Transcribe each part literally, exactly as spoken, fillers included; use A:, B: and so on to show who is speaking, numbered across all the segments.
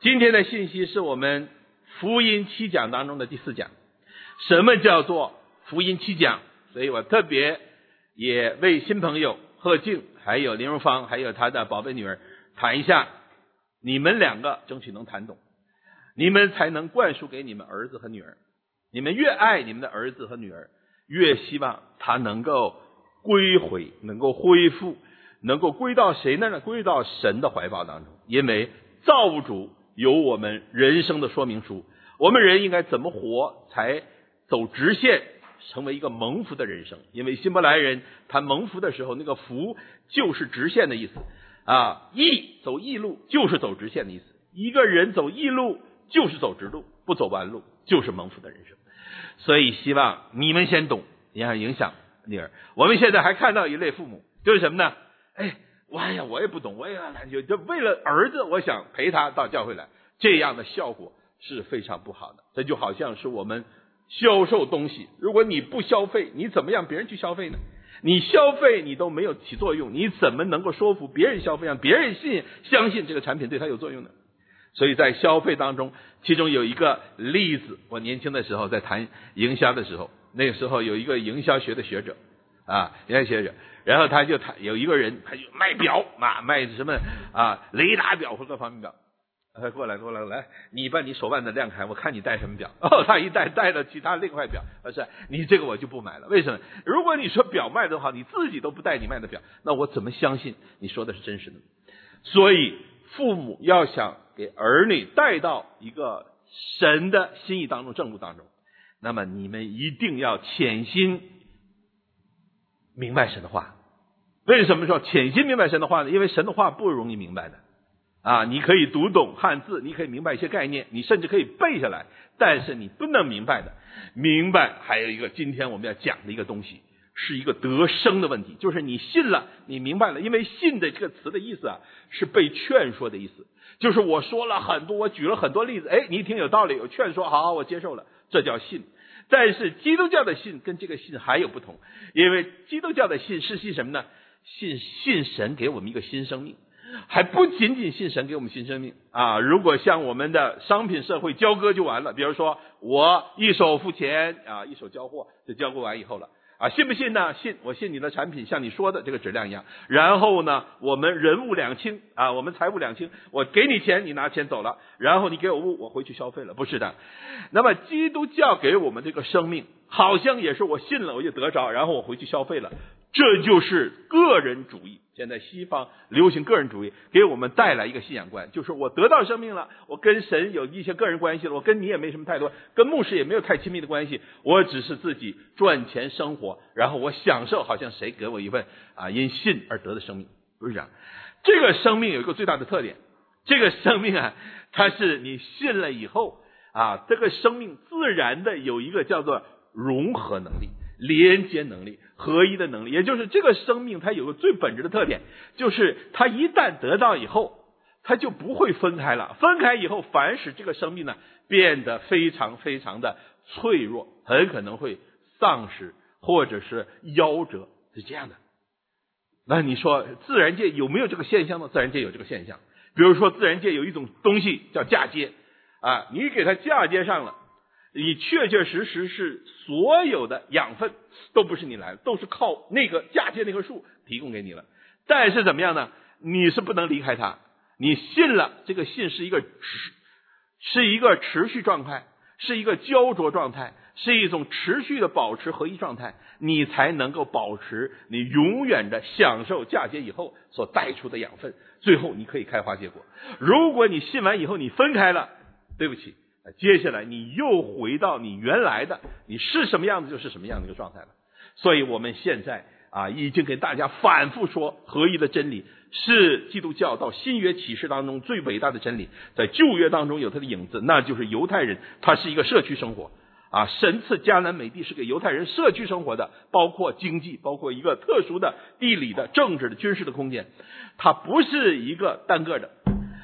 A: 今天的信息是我们福音七讲当中的第四讲。什么叫做福音七讲？所以我特别也为新朋友贺静还有林荣芳还有他的宝贝女儿谈一下，你们两个争取能谈懂，你们才能灌输给你们儿子和女儿。你们越爱你们的儿子和女儿，越希望他能够归回，能够恢复，能够归到谁那呢？归到神的怀抱当中。因为造物主有我们人生的说明书，我们人应该怎么活才走直线，成为一个蒙福的人生。因为希伯来人谈蒙福的时候，那个福就是直线的意思啊，义走义路就是走直线的意思。一个人走义路就是走直路，不走弯路就是蒙福的人生。所以希望你们先懂，也要影响女儿。我们现在还看到一类父母，就是什么呢？哎，哎呀，我也不懂，我也就就为了儿子，我想陪他到教会来，这样的效果是非常不好的。这就好像是我们销售东西，如果你不消费，你怎么样别人去消费呢？你消费你都没有起作用，你怎么能够说服别人消费，让别人信相信这个产品对他有作用呢？所以在消费当中，其中有一个例子，我年轻的时候在谈营销的时候，那个时候有一个营销学的学者啊，营销学者，然后他就谈有一个人，他就卖表啊，卖什么啊，雷达表或各方面表。他过来过来来，你把你手腕子亮开，我看你戴什么表。哦，他一戴戴了其他另外表，不是你这个我就不买了。为什么？如果你说表卖的好，你自己都不戴你卖的表，那我怎么相信你说的是真实的？所以父母要想给儿女带到一个神的心意当中、正路当中，那么你们一定要潜心明白神的话。为什么说潜心明白神的话呢？因为神的话不容易明白的啊，你可以读懂汉字，你可以明白一些概念，你甚至可以背下来，但是你不能明白的。明白还有一个今天我们要讲的一个东西，是一个得生的问题，就是你信了，你明白了。因为信的这个词的意思啊，是被劝说的意思，就是我说了很多，我举了很多例子，哎，你听有道理，有劝说，好，我接受了，这叫信。但是基督教的信跟这个信还有不同，因为基督教的信是信什么呢？信信神给我们一个新生命，还不仅仅信神给我们新生命啊！如果像我们的商品社会交割就完了，比如说我一手付钱啊，一手交货，就交割完以后了啊，信不信呢？信，我信你的产品像你说的这个质量一样。然后呢，我们人物两清啊，我们财务两清，我给你钱，你拿钱走了，然后你给我物，我回去消费了，不是的。那么基督教给我们这个生命，好像也是我信了我就得着，然后我回去消费了。这就是个人主义，现在西方流行个人主义，给我们带来一个信仰观，就是我得到生命了，我跟神有一些个人关系了，我跟你也没什么太多，跟牧师也没有太亲密的关系，我只是自己赚钱生活，然后我享受好像谁给我一份啊因信而得的生命，不是这样。这个生命有一个最大的特点，这个生命啊，它是你信了以后啊，这个生命自然的有一个叫做融合能力、连接能力、合一的能力，也就是这个生命它有个最本质的特点，就是它一旦得到以后，它就不会分开了。分开以后，反而使这个生命呢变得非常非常的脆弱，很可能会丧失或者是夭折，是这样的。那你说自然界有没有这个现象呢？自然界有这个现象。比如说自然界有一种东西叫嫁接啊，你给它嫁接上了，你确确实实是所有的养分都不是你来的，都是靠那个嫁接那棵树提供给你了。但是怎么样呢？你是不能离开它，你信了，这个信是一个是一个持续状态，是一个焦灼状态，是一种持续的保持合一状态，你才能够保持你永远的享受嫁接以后所带出的养分，最后你可以开花结果。如果你信完以后你分开了，对不起，接下来你又回到你原来的你是什么样子就是什么样的一个状态了。所以我们现在啊，已经给大家反复说，合一的真理是基督教到新约启示当中最伟大的真理，在旧约当中有它的影子，那就是犹太人他是一个社区生活啊，神赐迦南美地是给犹太人社区生活的，包括经济，包括一个特殊的地理的、政治的、军事的空间，它不是一个单个的。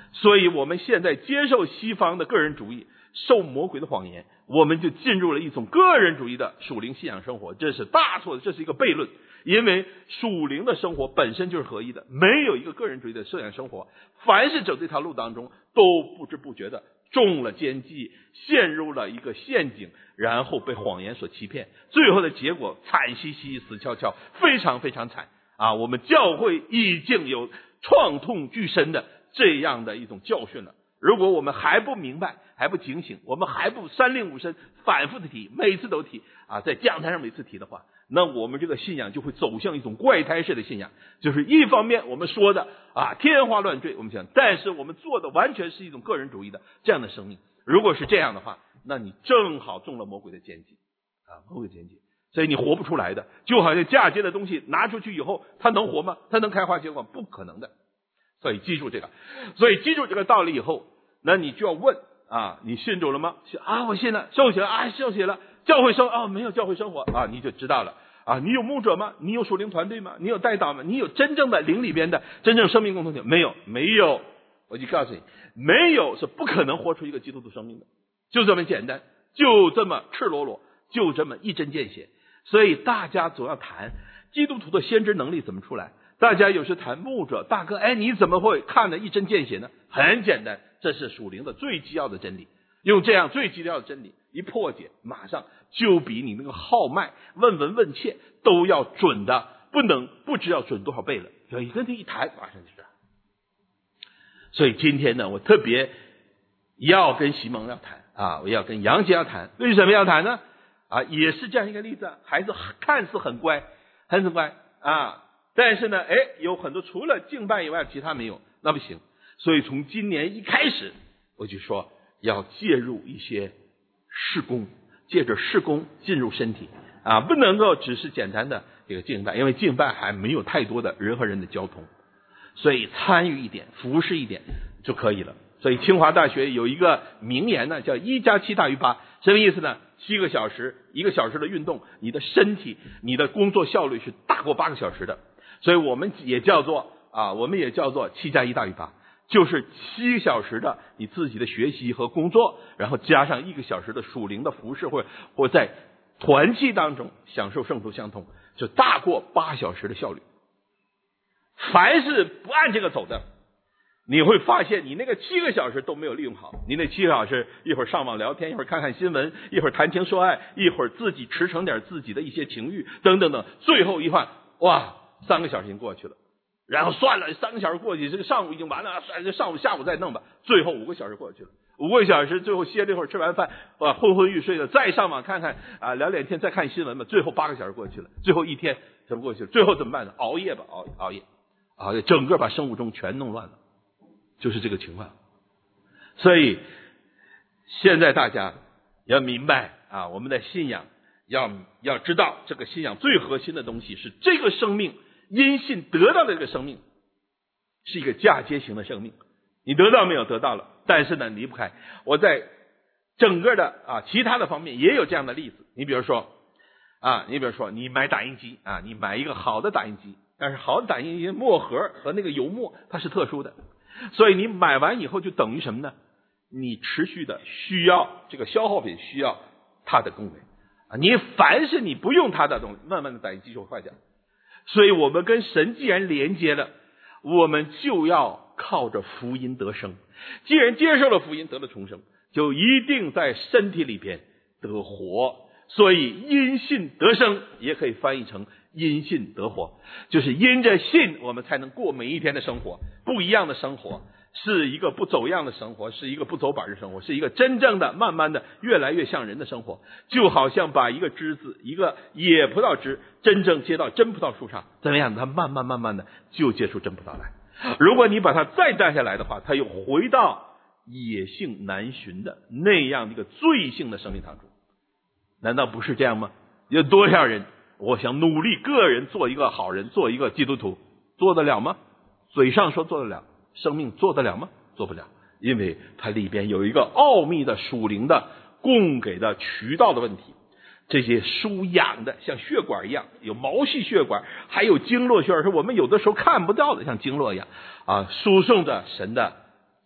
A: 所以我们现在接受西方的个人主义，受魔鬼的谎言，我们就进入了一种个人主义的属灵信仰生活，这是大错的，这是一个悖论。因为属灵的生活本身就是合一的，没有一个个人主义的信仰生活，凡是走这条路当中，都不知不觉的中了奸计，陷入了一个陷阱，然后被谎言所欺骗，最后的结果惨兮兮，死翘翘，非常非常惨啊！我们教会已经有创痛巨深的这样的一种教训了。如果我们还不明白，还不警醒，我们还不三令五申，反复的提，每次都提啊，在讲台上每次提的话，那我们这个信仰就会走向一种怪胎式的信仰，就是一方面我们说的啊天花乱坠，我们讲，但是我们做的完全是一种个人主义的这样的生命。如果是这样的话，那你正好中了魔鬼的奸计啊，魔鬼奸计，所以你活不出来的。就好像嫁接的东西拿出去以后，它能活吗？它能开花结果？不可能的。所以记住这个，所以记住这个道理以后，那你就要问啊，你信主了吗？啊，我信了，受洗了啊，受洗了。教会生啊，没有教会生活啊，你就知道了啊。你有牧者吗？你有属灵团队吗？你有代祷吗？你有真正的灵里边的真正生命共同体？没有，没有。我就告诉你，没有是不可能活出一个基督徒生命的，就这么简单，就这么赤裸裸，就这么一针见血。所以大家总要谈基督徒的先知能力怎么出来。大家有时谈牧者，大哥，哎，你怎么会看得一针见血呢？很简单，这是属灵的最基要的真理。用这样最基要的真理一破解，马上就比你那个号脉问闻问切都要准的，不能不知要准多少倍了。有一个人一谈，马上就知道。所以今天呢，我特别要跟西蒙要谈啊，我要跟杨杰要谈。为什么要谈呢？啊，也是这样一个例子，孩子看似很乖，很乖啊。但是呢，哎，有很多除了敬拜以外，其他没有，那不行。所以从今年一开始，我就说要介入一些事工，借着事工进入身体啊，不能够只是简单的这个敬拜，因为敬拜还没有太多的人和人的交通，所以参与一点，服侍一点就可以了。所以清华大学有一个名言呢，叫一加七大于八，什么意思呢？七个小时，一个小时的运动，你的身体，你的工作效率是大过八个小时的。所以我们也叫做啊，我们也叫做七加一大于八，就是七个小时的你自己的学习和工作，然后加上一个小时的属灵的服侍，或或在团契当中享受圣徒相通，就大过八小时的效率。凡是不按这个走的，你会发现你那个七个小时都没有利用好。你那七个小时，一会儿上网聊天，一会儿看看新闻，一会儿谈情说爱，一会儿自己驰骋点自己的一些情欲等等等，最后一换，哇，三个小时已经过去了。然后算了，三个小时过去，这个上午已经完了，算了，上午下午再弄吧。最后五个小时过去了，五个小时最后歇了一会儿，吃完饭啊昏昏欲睡的，再上网看看啊聊聊天，再看新闻吧。最后八个小时过去了，最后一天怎么过去了？最后怎么办呢？熬夜吧，熬熬夜，熬夜，整个把生物钟全弄乱了，就是这个情况。所以现在大家要明白啊，我们的信仰要要知道，这个信仰最核心的东西是这个生命。因信得到的这个生命是一个嫁接型的生命，你得到没有？得到了，但是呢离不开。我在整个的啊其他的方面也有这样的例子。你比如说啊，你比如说你买打印机啊，你买一个好的打印机，但是好的打印机墨盒和那个油墨它是特殊的，所以你买完以后就等于什么呢？你持续的需要这个消耗品，需要它的功能啊。你凡是你不用它的东西，慢慢的打印机就会坏掉。所以我们跟神既然连接了，我们就要靠着福音得生。既然接受了福音，得了重生，就一定在身体里边得活。所以因信得生也可以翻译成因信得活，就是因着信我们才能过每一天的生活，不一样的生活，是一个不走样的生活，是一个不走板的生活，是一个真正的慢慢的越来越像人的生活。就好像把一个枝子，一个野葡萄枝真正接到真葡萄树上，怎么样？它慢慢慢慢的就结出真葡萄来。如果你把它再摘下来的话，它又回到野性难寻的那样的一个罪性的生命当中。难道不是这样吗？有多少人我想努力个人做一个好人，做一个基督徒，做得了吗？嘴上说做得了，生命做得了吗？做不了，因为它里边有一个奥秘的属灵的供给的渠道的问题。这些输养的像血管一样，有毛细血管，还有经络血管，是我们有的时候看不到的，像经络一样啊，输送着神的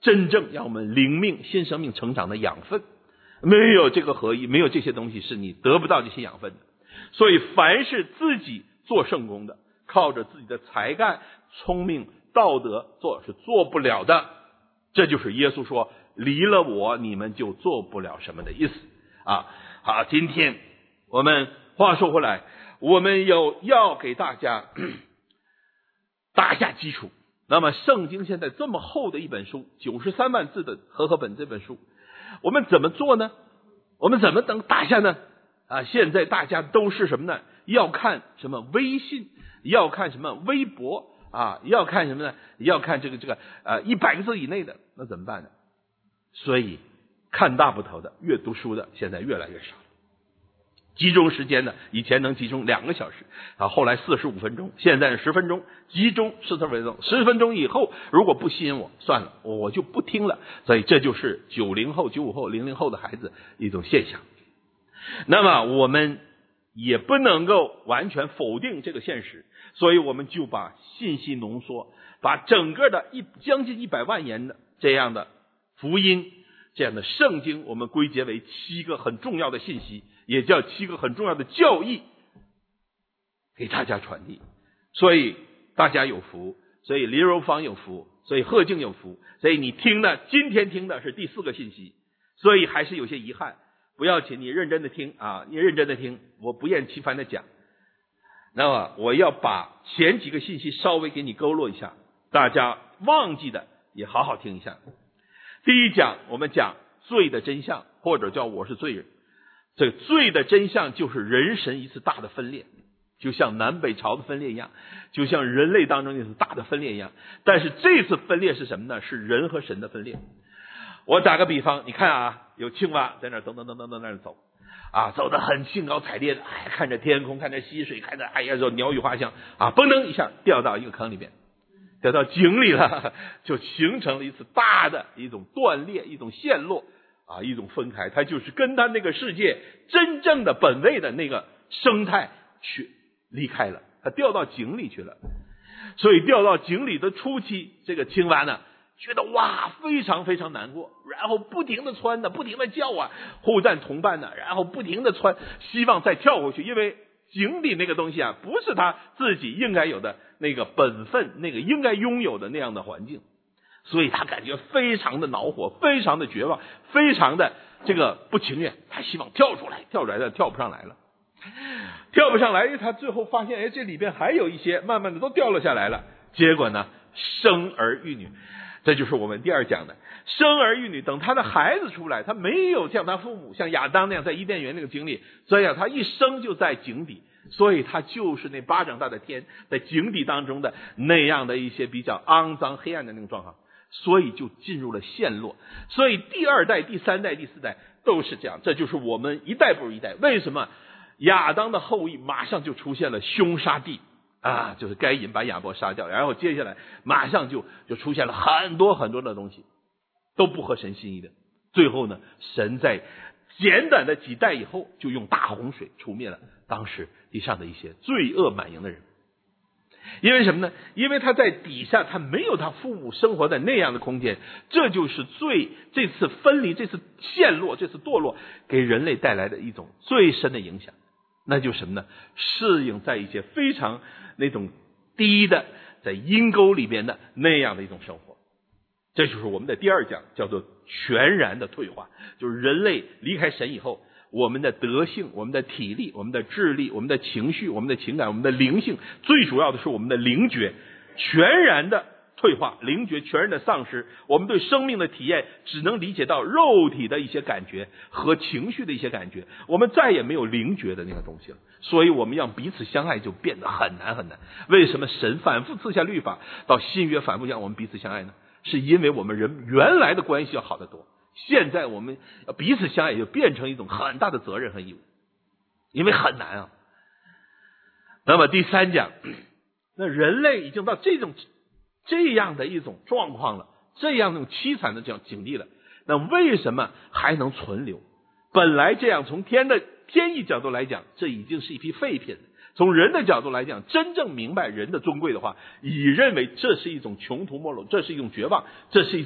A: 真正让我们灵命新生命成长的养分。没有这个合一，没有这些东西，是你得不到这些养分的。所以凡是自己做圣工的，靠着自己的才干、聪明、道德做是做不了的。这就是耶稣说离了我你们就做不了什么的意思啊。好，今天我们话说回来，我们有要给大家打下基础。那么圣经现在这么厚的一本书，九十三万字的和合本这本书，我们怎么做呢？我们怎么能打下呢？啊，现在大家都是什么呢？要看什么微信，要看什么微博啊，要看什么呢？要看这个这个呃一百个字以内的，那怎么办呢？所以看大部头的、阅读书的，现在越来越少。集中时间呢，以前能集中两个小时啊，后来四十五分钟，现在是十分钟，集中十分钟，十分钟以后如果不吸引我，算了，我就不听了。所以这就是九零后、九五后、零零后的孩子一种现象。那么我们也不能够完全否定这个现实，所以我们就把信息浓缩，把整个的一将近一百万言的这样的福音、这样的圣经，我们归结为七个很重要的信息，也叫七个很重要的教义，给大家传递。所以大家有福，所以林荣芳有福，所以贺静有福，所以你听的今天听的是第四个信息，所以还是有些遗憾，不要紧，你认真的听啊，你认真的听，我不厌其烦的讲。那么我要把前几个信息稍微给你勾勒一下，大家忘记的也好好听一下。第一讲我们讲罪的真相，或者叫我是罪人。这个罪的真相就是人神一次大的分裂，就像南北朝的分裂一样，就像人类当中一次大的分裂一样。但是这次分裂是什么呢？是人和神的分裂。我打个比方，你看啊，有青蛙在那儿噔噔噔噔噔那儿走啊，走得很兴高采烈的，哎，看着天空，看着溪水，看着哎呀，鸟语花香啊，嘣噔一下掉到一个坑里边，掉到井里了，就形成了一次大的一种断裂，一种陷落啊，一种分开，它就是跟它那个世界真正的本位的那个生态去离开了，它掉到井里去了。所以掉到井里的初期，这个青蛙呢觉得哇非常非常难过，然后不停的窜的，不停的叫啊，互赞同伴呢，然后不停的窜，希望再跳回去，因为井底那个东西啊，不是他自己应该有的那个本分，那个应该拥有的那样的环境，所以他感觉非常的恼火，非常的绝望，非常的这个不情愿，他希望跳出来，跳出来的跳不上来了，跳不上来，他最后发现，哎，这里边还有一些，慢慢的都掉了下来了。结果呢，生儿育女，这就是我们第二讲的生儿育女。等他的孩子出来，他没有像他父母，像亚当那样在伊甸园那个经历，这样他一生就在井底，所以他就是那巴掌大的天，在井底当中的那样的一些比较肮脏黑暗的那种状况，所以就进入了陷落。所以第二代、第三代、第四代都是这样，这就是我们一代不如一代。为什么亚当的后裔马上就出现了凶杀地啊，就是该隐把亚伯杀掉，然后接下来马上就就出现了很多很多的东西，都不合神心意的。最后呢，神在简短的几代以后，就用大洪水除灭了当时地上的一些罪恶满盈的人。因为什么呢？因为他在底下，他没有他父母生活在那样的空间，这就是罪，这次分离，这次陷落，这次堕落给人类带来的一种最深的影响。那就是什么呢？适应在一些非常那种低的在阴沟里边的那样的一种生活。这就是我们的第二讲，叫做全然的退化，就是人类离开神以后，我们的德性、我们的体力、我们的智力、我们的情绪、我们的情感、我们的灵性，最主要的是我们的灵觉全然的退化，灵觉全然的丧失。我们对生命的体验只能理解到肉体的一些感觉和情绪的一些感觉，我们再也没有灵觉的那个东西了。所以我们要彼此相爱就变得很难很难。为什么神反复赐下律法，到新约反复让我们彼此相爱呢？是因为我们人原来的关系要好得多，现在我们彼此相爱就变成一种很大的责任和义务，因为很难啊。那么第三讲，那人类已经到这种这样的一种状况了，这样一种凄惨的这样境地了，那为什么还能存留？本来这样，从天的天意角度来讲，这已经是一批废品了。从人的角度来讲，真正明白人的尊贵的话，已认为这是一种穷途末路，这是一种绝望，这是一种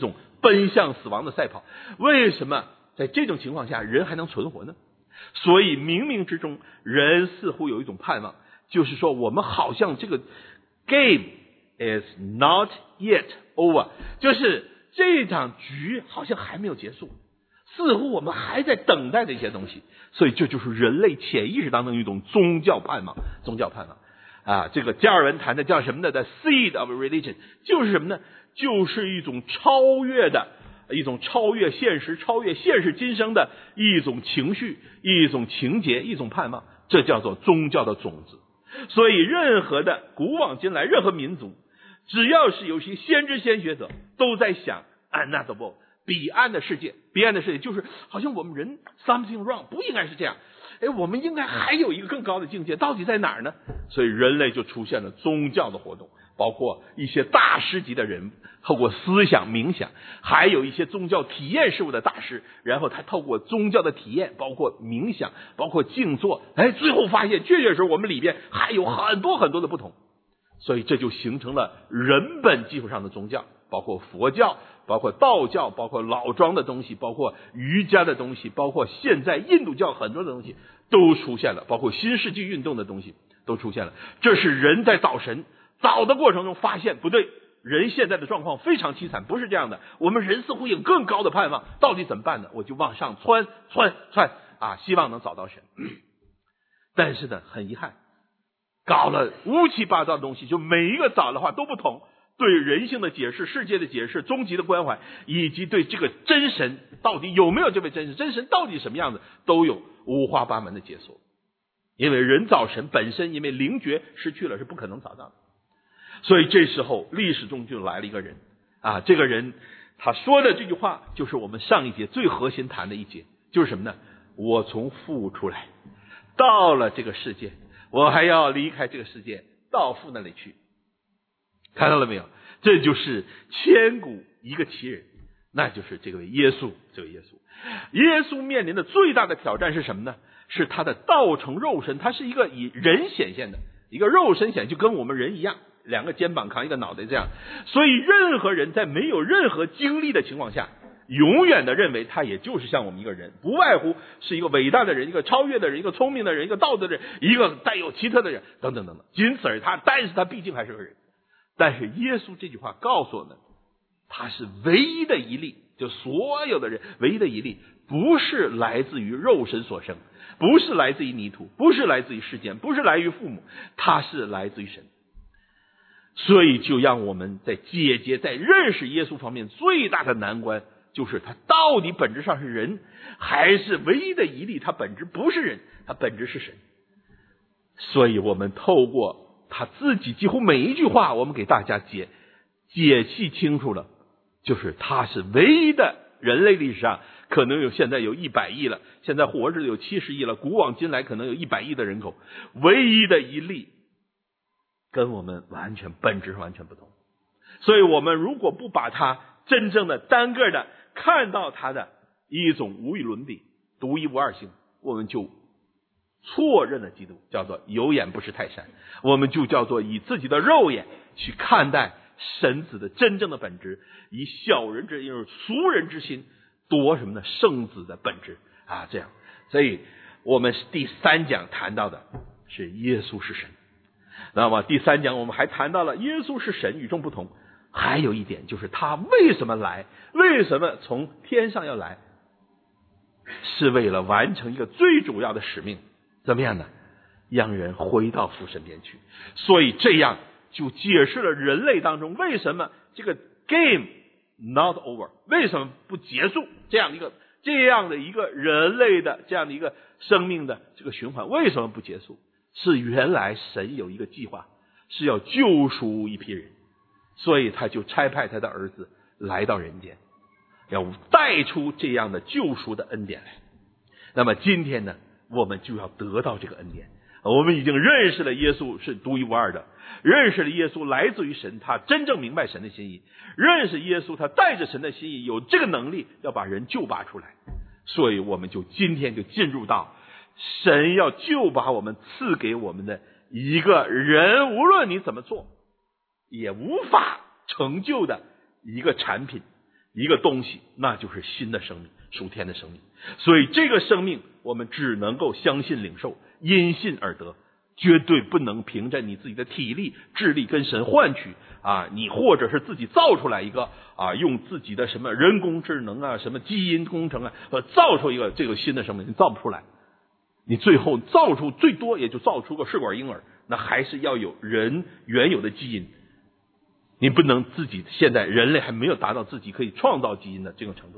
A: 奔向死亡的赛跑。为什么在这种情况下人还能存活呢？所以冥冥之中人似乎有一种盼望，就是说我们好像这个 game is not yet over， 就是这场局好像还没有结束，似乎我们还在等待的一些东西。所以这就是人类潜意识当中的一种宗教盼望，宗教盼望啊，这个加尔文谈的叫什么呢？ The seed of religion 就是什么呢？就是一种超越的一种超越现实超越现实今生的一种情绪，一种情节，一种盼望，这叫做宗教的种子。所以任何的古往今来任何民族，只要是有些先知先学者都在想 another world， 彼岸的世界，彼岸的世界就是好像我们人 something wrong， 不应该是这样，哎，我们应该还有一个更高的境界，到底在哪儿呢？所以人类就出现了宗教的活动，包括一些大师级的人透过思想冥想，还有一些宗教体验事物的大师，然后他透过宗教的体验，包括冥想，包括静坐，哎，最后发现确确实实我们里边还有很多很多的不同。所以这就形成了人本基础上的宗教，包括佛教，包括道教，包括老庄的东西，包括瑜伽的东西，包括现在印度教很多的东西都出现了，包括新世纪运动的东西都出现了。这是人在找神找的过程中发现不对，人现在的状况非常凄惨，不是这样的，我们人似乎有更高的盼望，到底怎么办呢？我就往上窜窜窜啊，希望能找到神。但是呢，很遗憾，搞了乌七八糟的东西，就每一个找的话都不同，对人性的解释，世界的解释，终极的关怀，以及对这个真神到底有没有这位真神，真神到底什么样子，都有五花八门的解说。因为人找神本身，因为灵觉失去了，是不可能找到的。所以这时候历史中就来了一个人啊，这个人他说的这句话就是我们上一节最核心谈的一节，就是什么呢？我从父出来，到了这个世界，我还要离开这个世界，到父那里去。看到了没有？这就是千古一个奇人，那就是这位耶稣。这位耶稣，耶稣面临的最大的挑战是什么呢？是他的道成肉身，他是一个以人显现的，一个肉身显现，就跟我们人一样，两个肩膀扛一个脑袋这样。所以任何人在没有任何经历的情况下，永远的认为他也就是像我们一个人，不外乎是一个伟大的人，一个超越的人，一个聪明的人，一个道德的人，一个带有奇特的人，等等等等，仅此而已。他但是他毕竟还是个人。但是耶稣这句话告诉我们，他是唯一的一例，就所有的人唯一的一例，不是来自于肉身所生，不是来自于泥土，不是来自于世间，不是来自于父母，他是来自于神。所以就让我们在解决在认识耶稣方面最大的难关，就是他到底本质上是人，还是唯一的一例，他本质不是人，他本质是神。所以我们透过他自己几乎每一句话，我们给大家解解析清楚了，就是他是唯一的人类历史上可能有现在有一百亿了，现在活着有七十亿了，古往今来可能有一百亿的人口，唯一的一例，跟我们完全本质完全不同。所以我们如果不把他真正的单个的看到他的一种无与伦比独一无二性，我们就错认了基督，叫做有眼不识泰山，我们就叫做以自己的肉眼去看待神子的真正的本质，以小人之用俗人之心夺什么呢？圣子的本质啊，这样。所以我们第三讲谈到的是耶稣是神，那么第三讲我们还谈到了耶稣是神与众不同，还有一点就是他为什么来，为什么从天上要来，是为了完成一个最主要的使命，怎么样呢？让人回到父身边去。所以这样就解释了人类当中为什么这个 game not over， 为什么不结束这样一个这样的一个人类的这样的一个生命的这个循环，为什么不结束？是原来神有一个计划，是要救赎一批人，所以他就差派他的儿子来到人间，要带出这样的救赎的恩典来。那么今天呢，我们就要得到这个恩典。我们已经认识了耶稣是独一无二的，认识了耶稣来自于神，他真正明白神的心意，认识耶稣他带着神的心意，有这个能力要把人救拔出来。所以我们就今天就进入到神要救拔我们赐给我们的一个人，无论你怎么做也无法成就的一个产品， 一个东西，那就是新的生命，属天的生命。所以这个生命我们只能够相信领受，因信而得，绝对不能凭着你自己的体力智力跟神换取啊，你或者是自己造出来一个啊，用自己的什么人工智能啊，什么基因工程啊，呃，造出一个这个新的生命，你造不出来。你最后造出最多也就造出个试管婴儿，那还是要有人原有的基因。你不能自己，现在人类还没有达到自己可以创造基因的这个程度。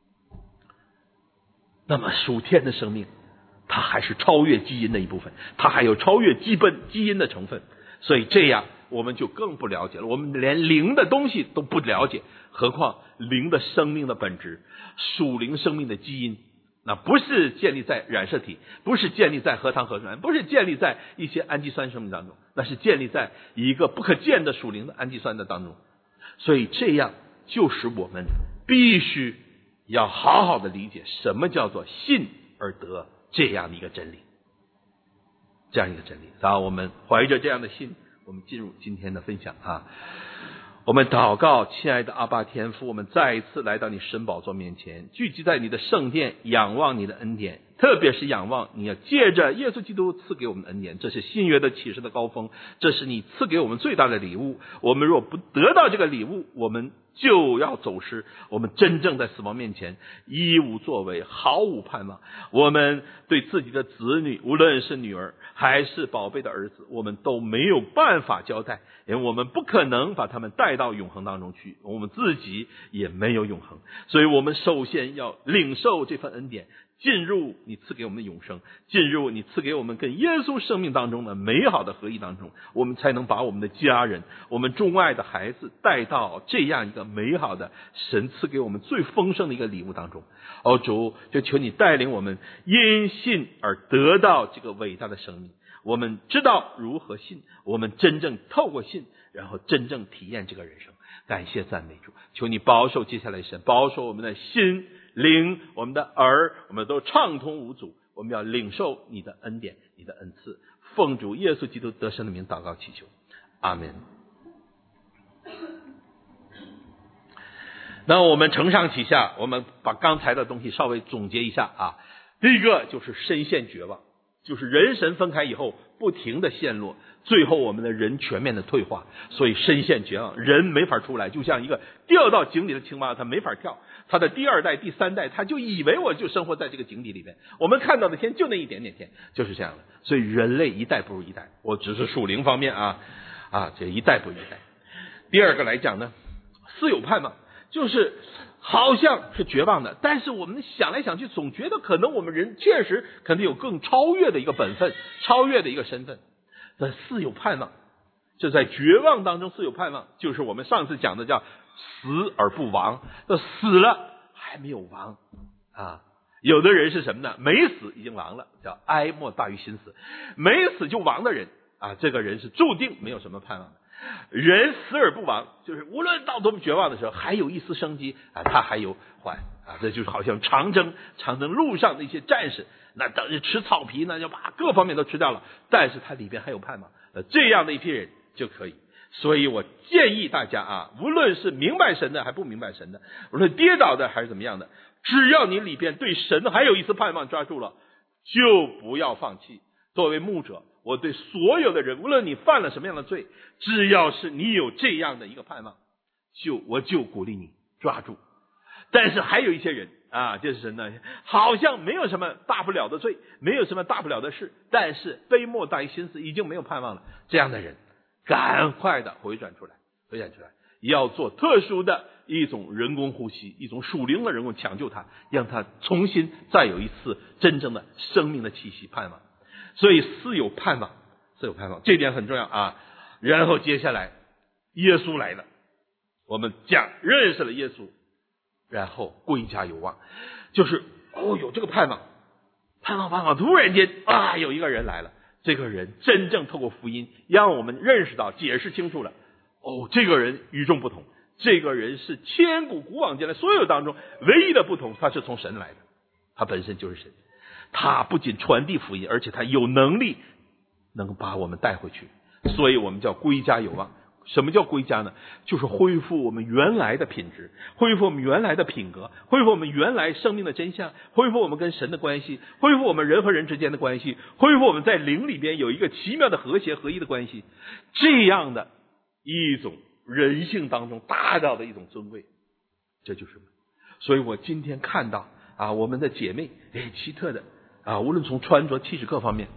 A: 那么属天的生命，它还是超越基因的一部分，它还有超越基本基因的成分。所以这样我们就更不了解了，我们连灵的东西都不了解，何况灵的生命的本质，属灵生命的基因。那不是建立在染色体，不是建立在核糖核酸，不是建立在一些氨基酸生命当中，那是建立在一个不可见的属灵的氨基酸的当中。所以这样就使我们必须要好好的理解什么叫做信而得这样的一个真理，这样一个真理。然后我们怀着这样的心，我们进入今天的分享啊。我们祷告，亲爱的阿爸天父，我们再一次来到你神宝座面前，聚集在你的圣殿，仰望你的恩典，特别是仰望你要借着耶稣基督赐给我们的恩典，这是新约的启示的高峰，这是你赐给我们最大的礼物。我们若不得到这个礼物，我们就要走失，我们真正在死亡面前一无作为，毫无盼望。我们对自己的子女，无论是女儿还是宝贝的儿子，我们都没有办法交代，因为我们不可能把他们带到永恒当中去，我们自己也没有永恒。所以我们首先要领受这份恩典，进入你赐给我们的永生，进入你赐给我们跟耶稣生命当中的美好的合一当中，我们才能把我们的家人，我们钟爱的孩子带到这样一个美好的神赐给我们最丰盛的一个礼物当中。哦主，就求你带领我们因信而得到这个伟大的生命。我们知道如何信，我们真正透过信，然后真正体验这个人生。感谢赞美主，求你保守接下来神，保守我们的心灵，我们的耳，我们都畅通无阻。我们要领受你的恩典，你的恩赐，奉主耶稣基督得胜的名祷告祈求，阿们。那我们承上启下，我们把刚才的东西稍微总结一下啊。第一个就是深陷绝望，就是人神分开以后不停的陷落，最后我们的人全面的退化，所以深陷绝望，人没法出来，就像一个掉到井里的青蛙，他没法跳，他的第二代第三代他就以为我就生活在这个井底里面，我们看到的天就那一点点天，就是这样的。所以人类一代不如一代，我只是属灵方面啊啊，这一代不如一代。第二个来讲呢，似有盼望，就是好像是绝望的，但是我们想来想去，总觉得可能我们人确实可能有更超越的一个本分，超越的一个身份。那似有盼望，就在绝望当中似有盼望，就是我们上次讲的叫死而不亡。那死了还没有亡啊。有的人是什么呢？没死已经亡了，叫哀莫大于心死。没死就亡的人啊，这个人是注定没有什么盼望的。人死而不亡，就是无论到多么绝望的时候，还有一丝生机啊，他还有缓啊，这就是好像长征长征路上的一些战士，那等于吃草皮呢，就把各方面都吃掉了，但是他里边还有盼望，呃，这样的一批人就可以。所以我建议大家啊，无论是明白神的还不明白神的，无论跌倒的还是怎么样的，只要你里边对神还有一丝盼望抓住了，就不要放弃。作为牧者，我对所有的人，无论你犯了什么样的罪，只要是你有这样的一个盼望，就我就鼓励你抓住。但是还有一些人啊，就是什么呢？好像没有什么大不了的罪，没有什么大不了的事，但是悲莫大于心死，已经没有盼望了。这样的人，赶快的回转出来，回转出来，要做特殊的一种人工呼吸，一种属灵的人工抢救他，让他重新再有一次真正的生命的气息盼望。所以似有盼望，似有盼望，这点很重要啊。然后接下来耶稣来了，我们讲认识了耶稣，然后归家有望，就是哦有这个盼望，盼望盼望，突然间啊有一个人来了，这个人真正透过福音让我们认识到解释清楚了，哦这个人与众不同，这个人是千古古往今来所有当中唯一的不同，他是从神来的，他本身就是神。他不仅传递福音，而且他有能力能把我们带回去，所以我们叫归家有望。 什么叫归家呢？就是恢复我们原来的品质，恢复我们原来的品格，恢复我们原来生命的真相，恢复我们跟神的关系，恢复我们人和人之间的关系，恢复我们在灵里边有一个奇妙的和谐合一的关系，这样的一种人性当中大到的一种尊贵，这就是。所以我今天看到啊，我们的姐妹哎，奇特的啊，无论从穿着气质各方面，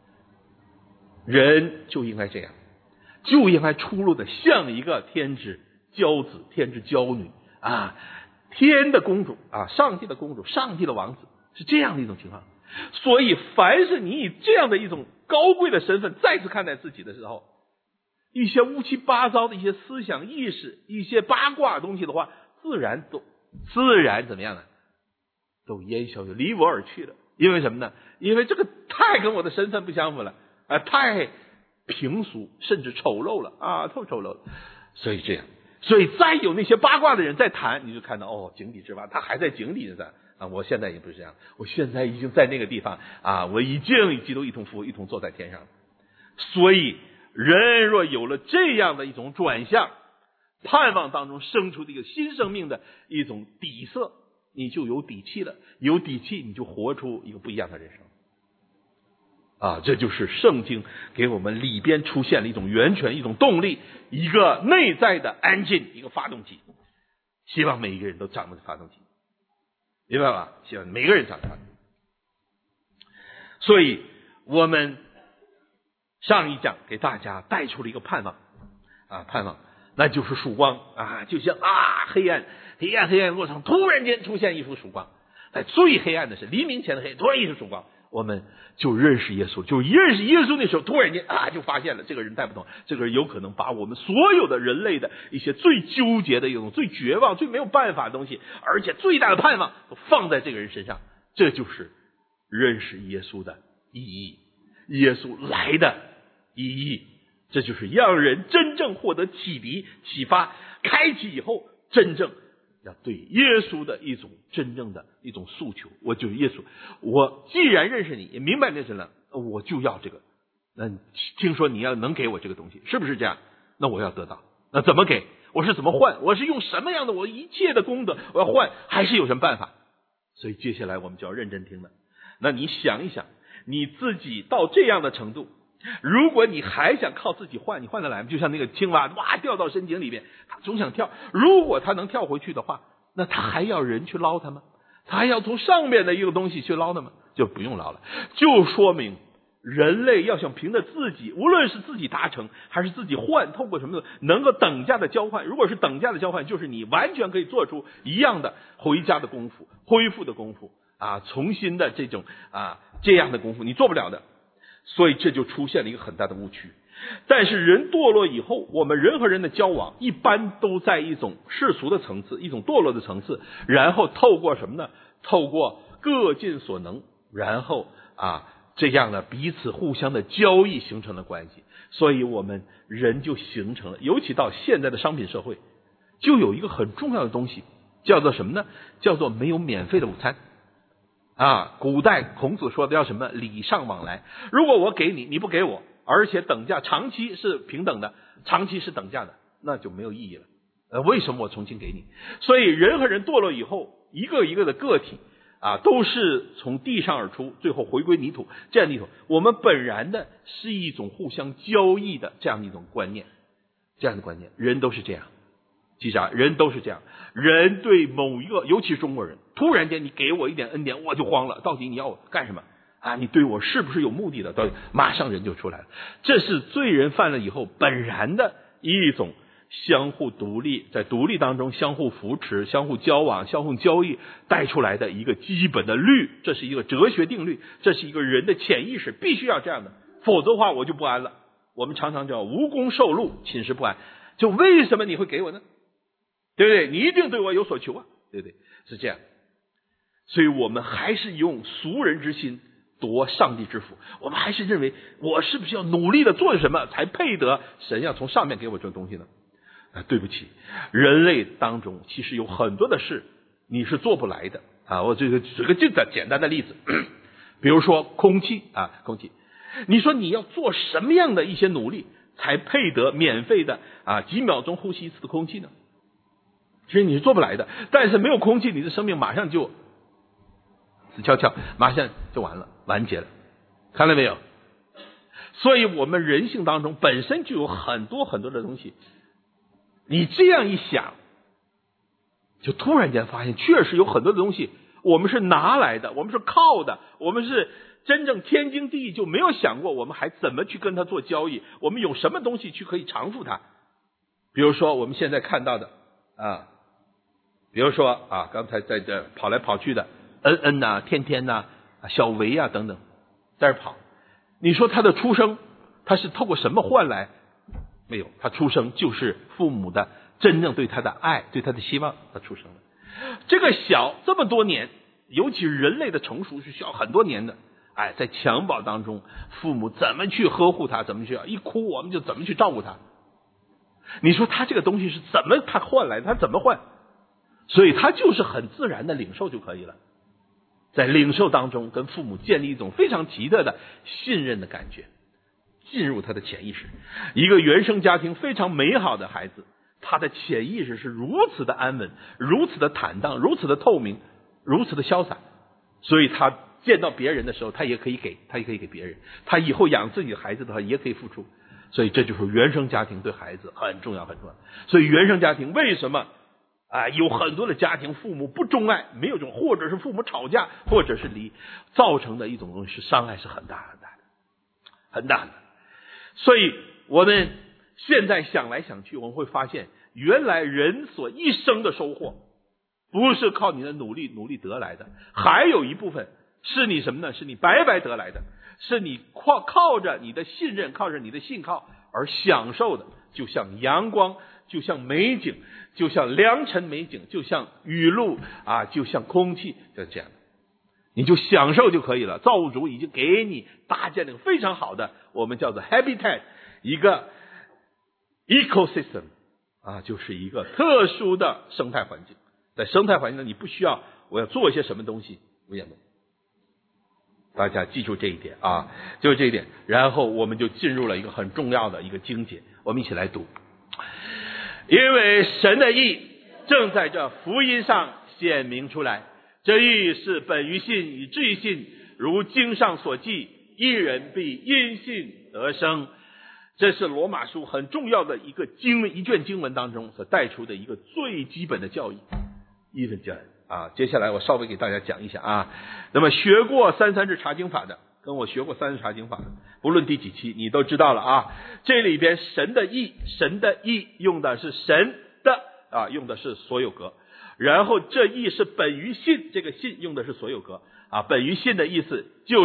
A: 人就应该这样，就应该出入的像一个天之骄子、天之骄女啊，天的公主啊，上帝的公主，上帝的王子，是这样的一种情况。所以凡是你以这样的一种高贵的身份再次看待自己的时候，一些乌七八糟的一些思想意识，一些八卦东西的话，自然都自然怎么样呢？都烟消就离我而去了。因为什么呢？因为这个太跟我的身份不相符了啊，太平俗甚至丑陋了啊，太丑陋了。所以这样，所以再有那些八卦的人在谈，你就看到哦，井底之蛙，他还在井底呢啊！我现在也不是这样，我现在已经在那个地方啊，我已经与基督一同复活，一同坐在天上。所以人若有了这样的一种转向，盼望当中生出的一个新生命的一种底色，你就有底气了，有底气你就活出一个不一样的人生啊！这就是圣经给我们里边出现了一种源泉，一种动力，一个内在的安静，一个发动机。希望每一个人都长得发动机，明白吧？希望每个人长得发动机。所以我们上一讲给大家带出了一个盼望啊，盼望那就是曙光啊，就像啊黑暗黑暗黑暗过程突然间出现一束曙光，在最黑暗的是黎明前的黑，突然一束曙光，我们就认识耶稣，就一认识耶稣那时候，突然间啊就发现了这个人带不同，这个人有可能把我们所有的人类的一些最纠结的一种最绝望最没有办法的东西，而且最大的盼望都放在这个人身上，这就是认识耶稣的意义，耶稣来的意义，这就是让人真正获得启迪启发开启以后，真正要对耶稣的一种真正的一种诉求。我就是耶稣，我既然认识你也明白那是了，我就要这个。那听说你要能给我这个东西，是不是这样？那我要得到，那怎么给？我是怎么换？我是用什么样的我一切的功德我要换，还是有什么办法？所以接下来我们就要认真听了。那你想一想，你自己到这样的程度，如果你还想靠自己换，你换得来吗？就像那个青蛙哇掉到深井里面，它总想跳，如果它能跳回去的话，那它还要人去捞它吗？它还要从上面的一个东西去捞它吗？就不用捞了。就说明人类要想凭着自己，无论是自己达成还是自己换，透过什么能够等价的交换，如果是等价的交换，就是你完全可以做出一样的回家的功夫，恢复的功夫啊，重新的这种啊这样的功夫你做不了的。所以这就出现了一个很大的误区。但是人堕落以后，我们人和人的交往一般都在一种世俗的层次，一种堕落的层次，然后透过什么呢？透过各尽所能，然后啊这样的彼此互相的交易形成了关系。所以我们人就形成了，尤其到现在的商品社会，就有一个很重要的东西叫做什么呢？叫做没有免费的午餐啊，古代孔子说的叫什么？礼尚往来。如果我给你，你不给我，而且等价长期是平等的，长期是等价的，那就没有意义了。呃，为什么我重新给你？所以人和人堕落以后，一个一个的个体啊，都是从地上而出，最后回归泥土。这样的一种，我们本然的是一种互相交易的这样的一种观念，这样的观念，人都是这样。记着，人都是这样。人对某一个，尤其是中国人，突然间你给我一点恩典，我就慌了。到底你要我干什么啊？你对我是不是有目的的？到底马上人就出来了。这是罪人犯了以后本然的一种相互独立，在独立当中相互扶持、相互交往、相互交易带出来的一个基本的律。这是一个哲学定律，这是一个人的潜意识，必须要这样的，否则的话我就不安了。我们常常叫无功受禄，寝食不安。就为什么你会给我呢？对不对？你一定对我有所求啊，对不对？是这样。所以我们还是用俗人之心夺上帝之福，我们还是认为我是不是要努力的做什么才配得神要从上面给我这个东西呢？啊，对不起，人类当中其实有很多的事你是做不来的啊！我这个举个最简单的例子，比如说空气啊，空气，你说你要做什么样的一些努力才配得免费的啊几秒钟呼吸一次的空气呢？其实你是做不来的。但是没有空气，你的生命马上就死翘翘，马上就完了，完结了。看到没有？所以我们人性当中本身就有很多很多的东西，你这样一想，就突然间发现确实有很多的东西我们是拿来的，我们是靠的，我们是真正天经地义，就没有想过我们还怎么去跟他做交易，我们有什么东西去可以偿付他。比如说我们现在看到的啊，比如说啊，刚才在这跑来跑去的恩恩呐、天天呐、小维啊等等，在这跑。你说他的出生，他是透过什么换来？没有，他出生就是父母的真正对他的爱，对他的希望，他出生了。这个小这么多年，尤其人类的成熟是需要很多年的。哎，在襁褓当中，父母怎么去呵护他，怎么去一哭我们就怎么去照顾他。你说他这个东西是怎么他换来的？他怎么换？所以他就是很自然的领受就可以了。在领受当中跟父母建立一种非常奇特的信任的感觉，进入他的潜意识。一个原生家庭非常美好的孩子，他的潜意识是如此的安稳，如此的坦荡，如此的透明，如此的潇洒，所以他见到别人的时候，他也可以给，他也可以给别人，他以后养自己的孩子的话也可以付出。所以这就是原生家庭对孩子很重要很重要。所以原生家庭为什么啊，有很多的家庭父母不钟爱，没有这种，或者是父母吵架，或者是离，造成的一种东西是伤害是很大很大的，很大的。所以我们现在想来想去，我们会发现，原来人所一生的收获，不是靠你的努力努力得来的，还有一部分是你什么呢？是你白白得来的，是你靠靠着你的信任，靠着你的信靠而享受的，就像阳光，就像美景，就像良辰美景，就像雨露啊，就像空气，就是这样的，你就享受就可以了。造物主已经给你搭建了一个非常好的，我们叫做 habitat， 一个 ecosystem 啊，就是一个特殊的生态环境。在生态环境呢，你不需要我要做一些什么东西，不用。大家记住这一点啊，就是这一点。然后我们就进入了一个很重要的一个经节，我们一起来读。因为神的义正在这福音上显明出来，这义是本于信，以至于信，如经上所记，义人必因信得生。这是罗马书很重要的一个经文，一卷经文当中所带出的一个最基本的教义，义人教义啊。接下来我稍微给大家讲一下啊。那么学过三三制查经法的，跟我学过三三制查经法的，不论第几期你都知道了啊。这里边神的义，神的义用的是神的啊，用的是所有格。然后这义是本于信，这个信用的是所有格啊。本于信的意思就是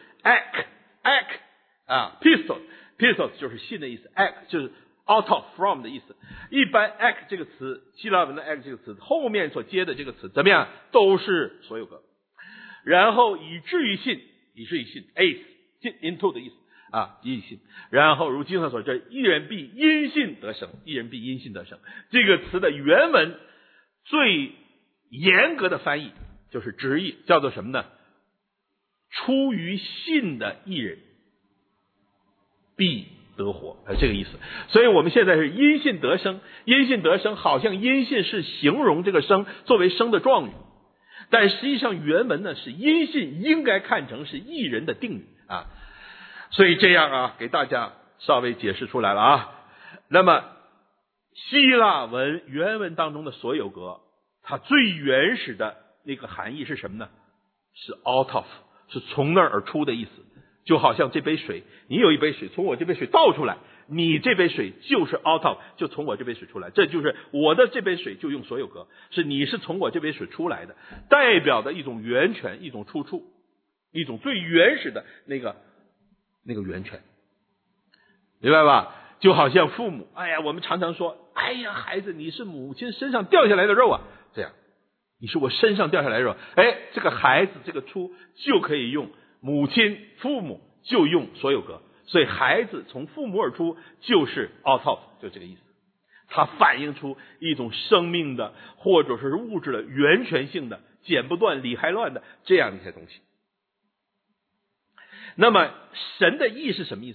A: ac ac 啊 pistos pistos 就是信的意思， ac 就是 out of from 的意思。一般 ac 这个词，希腊文的 ac 这个词后面所接的这个词怎么样，都是所有格。然后以至于信，以至于信 ace 进 into 的意思啊，以至于信。然后如经上所证，一人必因信得生，一人必因信得生。这个词的原文最严格的翻译就是直译，叫做什么呢？出于信的义人必得活，这个意思。所以我们现在是因信得生，因信得生好像因信是形容这个生作为生的状语，但实际上原文呢是因信应该看成是义人的定语啊。所以这样啊，给大家稍微解释出来了啊。那么希腊文原文当中的所有格，它最原始的那个含义是什么呢？是 out of， 是从那儿而出的意思。就好像这杯水，你有一杯水从我这杯水倒出来，你这杯水就是 out of， 就从我这杯水出来，这就是我的这杯水就用所有格，是你是从我这杯水出来的，代表的一种源泉，一种出处，一种最原始的那个那个源泉，明白吧？就好像父母，哎呀，我们常常说，哎呀，孩子，你是母亲身上掉下来的肉啊，这样，你是我身上掉下来的肉，哎，这个孩子这个出就可以用母亲父母就用所有格，所以孩子从父母而出就是 out of， 就这个意思。它反映出一种生命的或者是物质的源泉性的剪不断理还乱的这样一些东西。那么神的义是什么意思呢？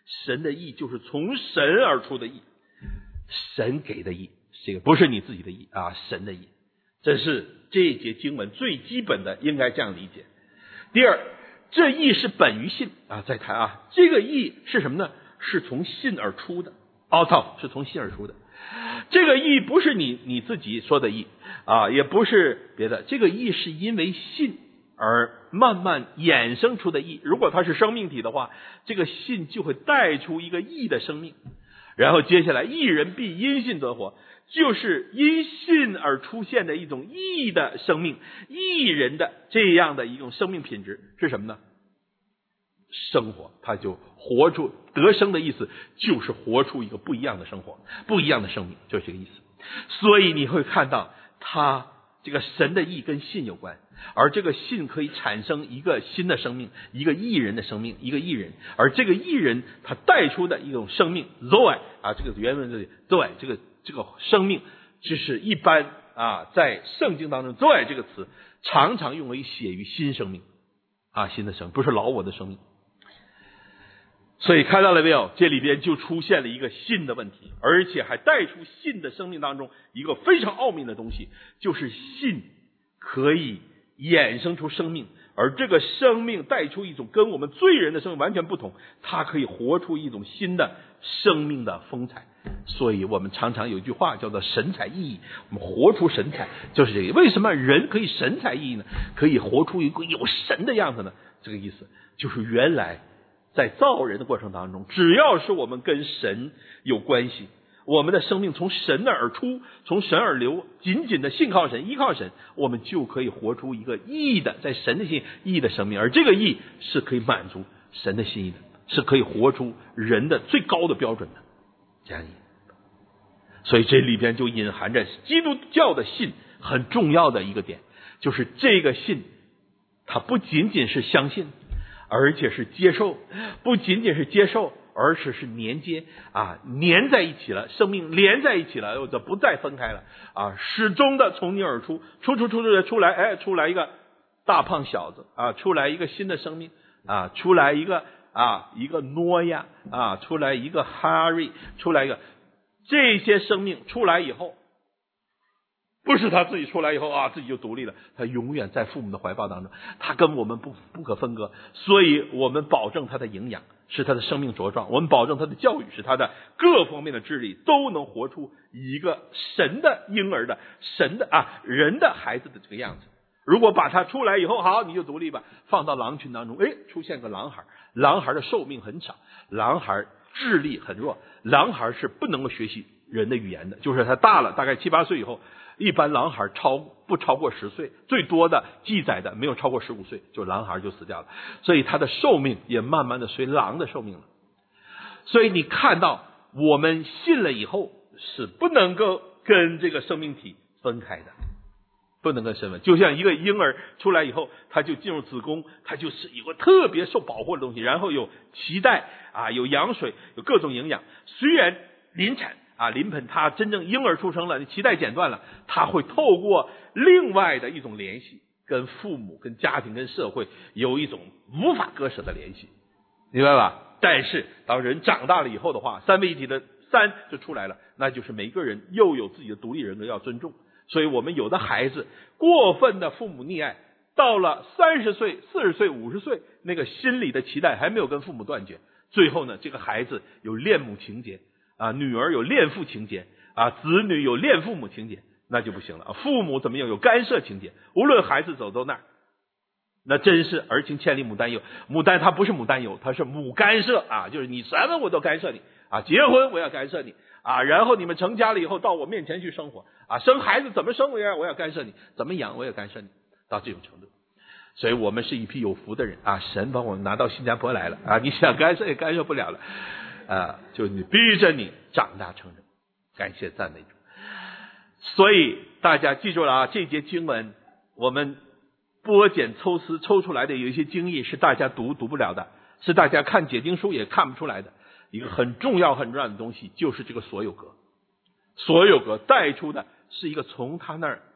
A: 神的义就是从神而出的义，神给的义，这个不是你自己的义啊，神的义。这是这一节经文最基本的，应该这样理解。第二，这义是本于信啊，再谈啊，这个义是什么呢？是从信而出的 ，out of 是从信而出的。这个义不是你你自己说的义啊，也不是别的，这个义是因为信而慢慢衍生出的义。如果它是生命体的话，这个信就会带出一个义的生命。然后接下来，义人必因信得活，就是因信而出现的一种义的生命，义人的这样的一种生命品质是什么呢？生活，他就活出得生的意思，就是活出一个不一样的生活，不一样的生命，就是这个意思。所以你会看到，他这个神的义跟信有关，而这个信可以产生一个新的生命，一个义人的生命，一个义人，而这个义人他带出的一种生命 Zoe 啊，这个原文这里 Zoe 这个这个生命，就是一般啊在圣经当中 Zoe 这个词常常用为写于新生命啊，新的生命，不是老我的生命。所以看到了没有？这里边就出现了一个信的问题，而且还带出信的生命当中一个非常奥秘的东西，就是信可以衍生出生命，而这个生命带出一种跟我们罪人的生命完全不同，它可以活出一种新的生命的风采。所以我们常常有一句话叫做神采奕奕，我们活出神采，就是这个。为什么人可以神采奕奕呢？可以活出一个有神的样子呢？这个意思就是原来在造人的过程当中，只要是我们跟神有关系，我们的生命从神那而出，从神而流，紧紧的信靠神，依靠神，我们就可以活出一个义的，在神的心义的生命，而这个义是可以满足神的心意的，是可以活出人的最高的标准的这样义。所以这里边就隐含着基督教的信很重要的一个点，就是这个信它不仅仅是相信，而且是接受，不仅仅是接受，而且是连接啊，连在一起了，生命连在一起了，又不再分开了啊，始终的从你而出，出出出出出来，哎，出来一个大胖小子啊，出来一个新的生命啊，出来一个啊一个诺亚啊，出来一个哈瑞，出来一个这些生命出来以后，不是他自己出来以后啊，自己就独立了，他永远在父母的怀抱当中，他跟我们不不可分割，所以我们保证他的营养，使他的生命茁壮，我们保证他的教育，使他的各方面的智力都能活出一个神的婴儿的神的啊人的孩子的这个样子。如果把他出来以后，好，你就独立吧，放到狼群当中，哎，出现个狼孩，狼孩的寿命很长，狼孩智力很弱，狼孩是不能够学习人的语言的，就是他大了大概七八岁以后，一般狼孩超不超过十岁，最多的记载的没有超过十五岁，就狼孩就死掉了，所以他的寿命也慢慢的随狼的寿命了。所以你看到我们信了以后是不能够跟这个生命体分开的，不能跟身份，就像一个婴儿出来以后，他就进入子宫，他就是有个特别受保护的东西，然后有脐带啊，有羊水，有各种营养。虽然临产啊，临盆他真正婴儿出生了，脐带剪断了，他会透过另外的一种联系，跟父母、跟家庭、跟社会有一种无法割舍的联系，明白吧？但是当人长大了以后的话，三位一体的三就出来了，那就是每个人又有自己的独立人格要尊重。所以我们有的孩子过分的父母溺爱，到了三十岁、四十岁、五十岁，那个心理的脐带还没有跟父母断绝，最后呢，这个孩子有恋母情节啊，女儿有恋父情节啊，子女有恋父母情节，那就不行了。父母怎么样有干涉情节，无论孩子走到那儿，那真是儿情千里母担忧。母担它不是母担忧，它是母干涉啊，就是你什么我都干涉你啊，结婚我要干涉你啊，然后你们成家了以后到我面前去生活啊，生孩子怎么生我要我要干涉你，怎么养我也干涉你，到这种程度。所以我们是一批有福的人啊，神把我们拿到新加坡来了啊，你想干涉也干涉不了了啊，就你逼着你长大成人，感谢赞美主。所以大家记住了啊，这节经文我们剥茧抽丝抽出来的有一些经义是大家读读不了的，是大家看解经书也看不出来的。一个很重要很重要的东西就是这个所有格，所有格带出的是一个从他那儿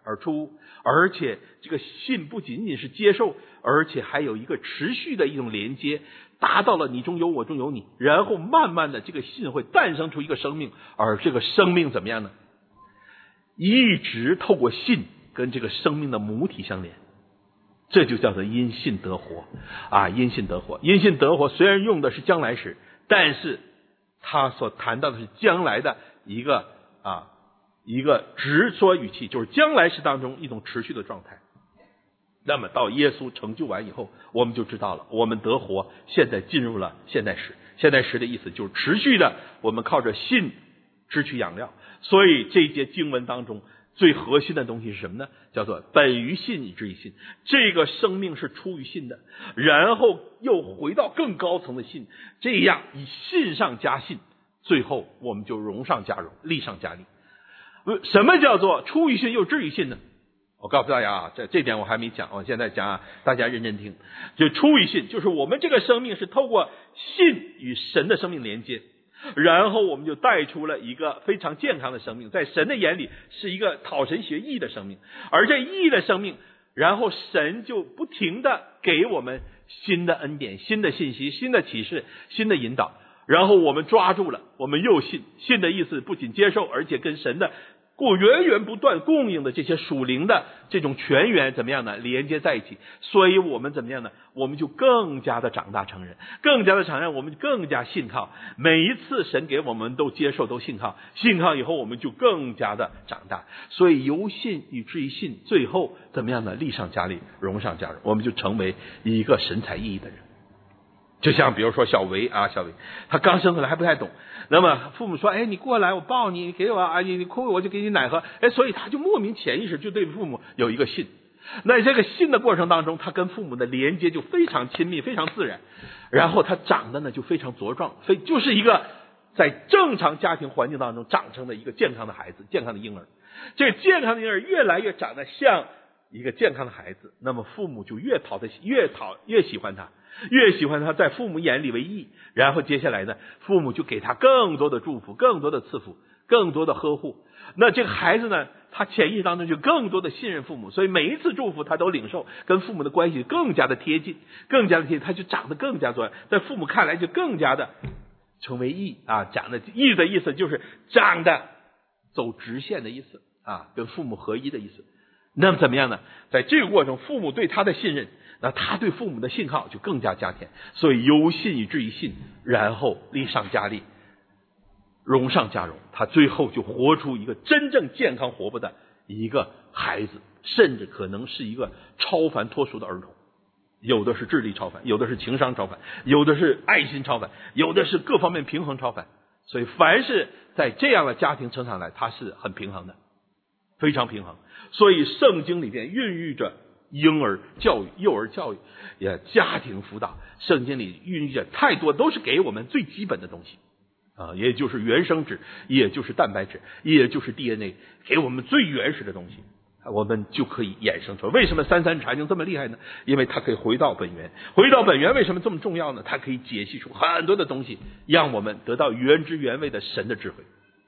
A: 而出，而且这个信不仅仅是接受，而且还有一个持续的一种连接，达到了你中有我中有你，然后慢慢的这个信会诞生出一个生命，而这个生命怎么样呢？一直透过信跟这个生命的母体相连，这就叫做因信得活啊！因信得活，因信得活虽然用的是将来时，但是他所谈到的是将来的一个啊一个直说语气，就是将来时当中一种持续的状态。那么到耶稣成就完以后，我们就知道了，我们得活现在进入了现代时。现代时的意思就是持续的，我们靠着信支取养料。所以这一节经文当中最核心的东西是什么呢？叫做本于信以至于信。这个生命是出于信的，然后又回到更高层的信，这样以信上加信，最后我们就荣上加荣，利上加利。什么叫做出于信又至于信呢？我告诉大家啊，这这点我还没讲，我现在讲啊，大家认真听。就出于信，就是我们这个生命是透过信与神的生命连接，然后我们就带出了一个非常健康的生命，在神的眼里是一个讨神学义的生命，而这义的生命，然后神就不停的给我们新的恩典、新的信息、新的启示、新的引导，然后我们抓住了，我们又信。信的意思不仅接受，而且跟神的故源源不断供应的这些属灵的这种泉源怎么样呢？连接在一起，所以我们怎么样呢？我们就更加的长大成人，更加的长大，我们更加信靠。每一次神给我们都接受，都信靠，信靠以后我们就更加的长大。所以由信以至于信，最后怎么样呢？利上加利，荣上加荣，我们就成为一个神采奕奕的人。就像比如说小维啊，小维他刚生出来还不太懂，那么父母说，哎，你过来我抱你，你给我啊，你你哭我就给你奶喝，哎，所以他就莫名潜意识就对父母有一个信。那这个信的过程当中，他跟父母的连接就非常亲密，非常自然，然后他长得呢就非常茁壮，所以就是一个在正常家庭环境当中长成的一个健康的孩子，健康的婴儿。这个健康的婴儿越来越长得像一个健康的孩子，那么父母就越讨他越讨越喜欢他，越喜欢他，在父母眼里为义。然后接下来呢，父母就给他更多的祝福，更多的赐福，更多的呵护。那这个孩子呢，他潜意识当中就更多的信任父母，所以每一次祝福他都领受，跟父母的关系更加的贴近，更加的贴近，他就长得更加壮，在父母看来就更加的成为义啊。长得义的意思就是长得走直线的意思啊，跟父母合一的意思。那么怎么样呢？在这个过程，父母对他的信任，那他对父母的信靠就更加加添。所以由信以至于信，然后利上加利，荣上加荣，他最后就活出一个真正健康活泼的一个孩子，甚至可能是一个超凡脱俗的儿童。有的是智力超凡，有的是情商超凡，有的是爱心超凡，有的是各方面平衡超凡。所以凡是在这样的家庭成长来，他是很平衡的，非常平衡。所以圣经里边孕育着婴儿教育、幼儿教育、也家庭辅导，圣经里孕育着太多，都是给我们最基本的东西啊，也就是原生质，也就是蛋白质，也就是 D N A， 给我们最原始的东西，我们就可以衍生出来。为什么三三禅经这么厉害呢？因为它可以回到本源。回到本源为什么这么重要呢？它可以解析出很多的东西，让我们得到原汁原味的神的智慧。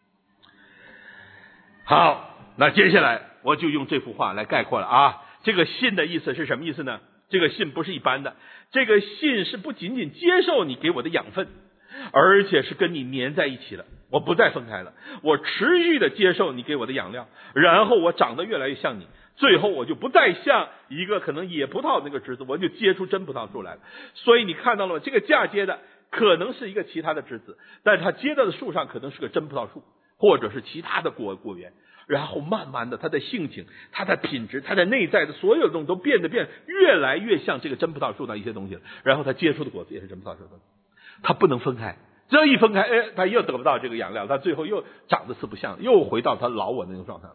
A: 好，那接下来我就用这幅画来概括了啊。这个信的意思是什么意思呢？这个信不是一般的，这个信是不仅仅接受你给我的养分，而且是跟你粘在一起了，我不再分开了，我持续的接受你给我的养料，然后我长得越来越像你，最后我就不再像一个可能野葡萄那个枝子，我就结出真葡萄树来了。所以你看到了吗？这个嫁接的可能是一个其他的枝子，但是它接到的树上可能是个真葡萄树，或者是其他的果果园。然后慢慢的，它的性情、它的品质、它的内在的所有的东西都变得变越来越像这个真葡萄树的一些东西了。然后它结出的果子也是真葡萄树的，它不能分开。只要一分开，哎，它又得不到这个养料，它最后又长得四不像，又回到它老我那种状态。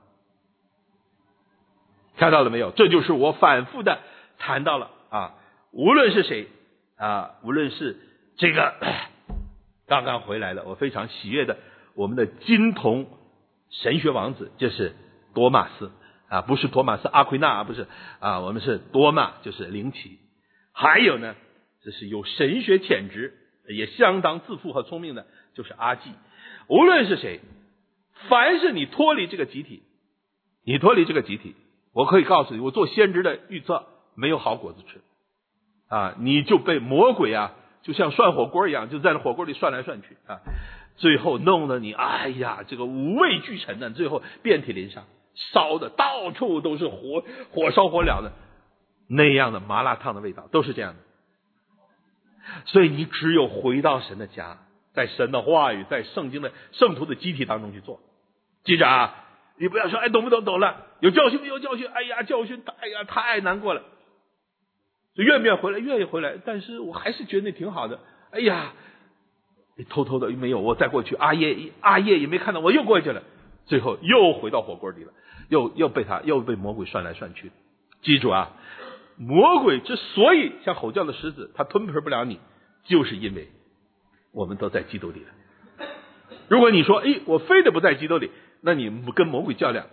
A: 看到了没有？这就是我反复的谈到了啊，无论是谁啊，无论是这个刚刚回来的，我非常喜悦的我们的金童神学王子，就是多马斯啊，不是托马斯阿奎那，不是啊，我们是多马，就是灵奇。还有呢，这是有神学潜质，也相当自负和聪明的，就是阿纪。无论是谁，凡是你脱离这个集体，你脱离这个集体， 我可以告诉你，我做先知的预测，没有好果子吃啊！你就被魔鬼啊，就像涮火锅一样，就在那火锅里涮来涮去啊，最后弄得你哎呀，这个五味俱陈的，最后遍体鳞伤，烧的到处都是火，火烧火燎的那样的麻辣烫的味道，都是这样的。所以你只有回到神的家，在神的话语，在圣经的圣徒的集体当中去做。记着啊，你不要说哎懂不懂，懂了，有教训没有教训，哎呀教训哎呀太难过了，就愿不愿意回来，愿意回来，但是我还是觉得那挺好的，哎呀偷偷的没有，我再过去阿叶阿叶也没看到，我又过去了，最后又回到火锅里了，又又被他又被魔鬼涮来涮去。记住啊，魔鬼之所以像吼叫的狮子，他吞噬不了你，就是因为我们都在基督里了。如果你说哎我非得不在基督里，那你跟魔鬼较量，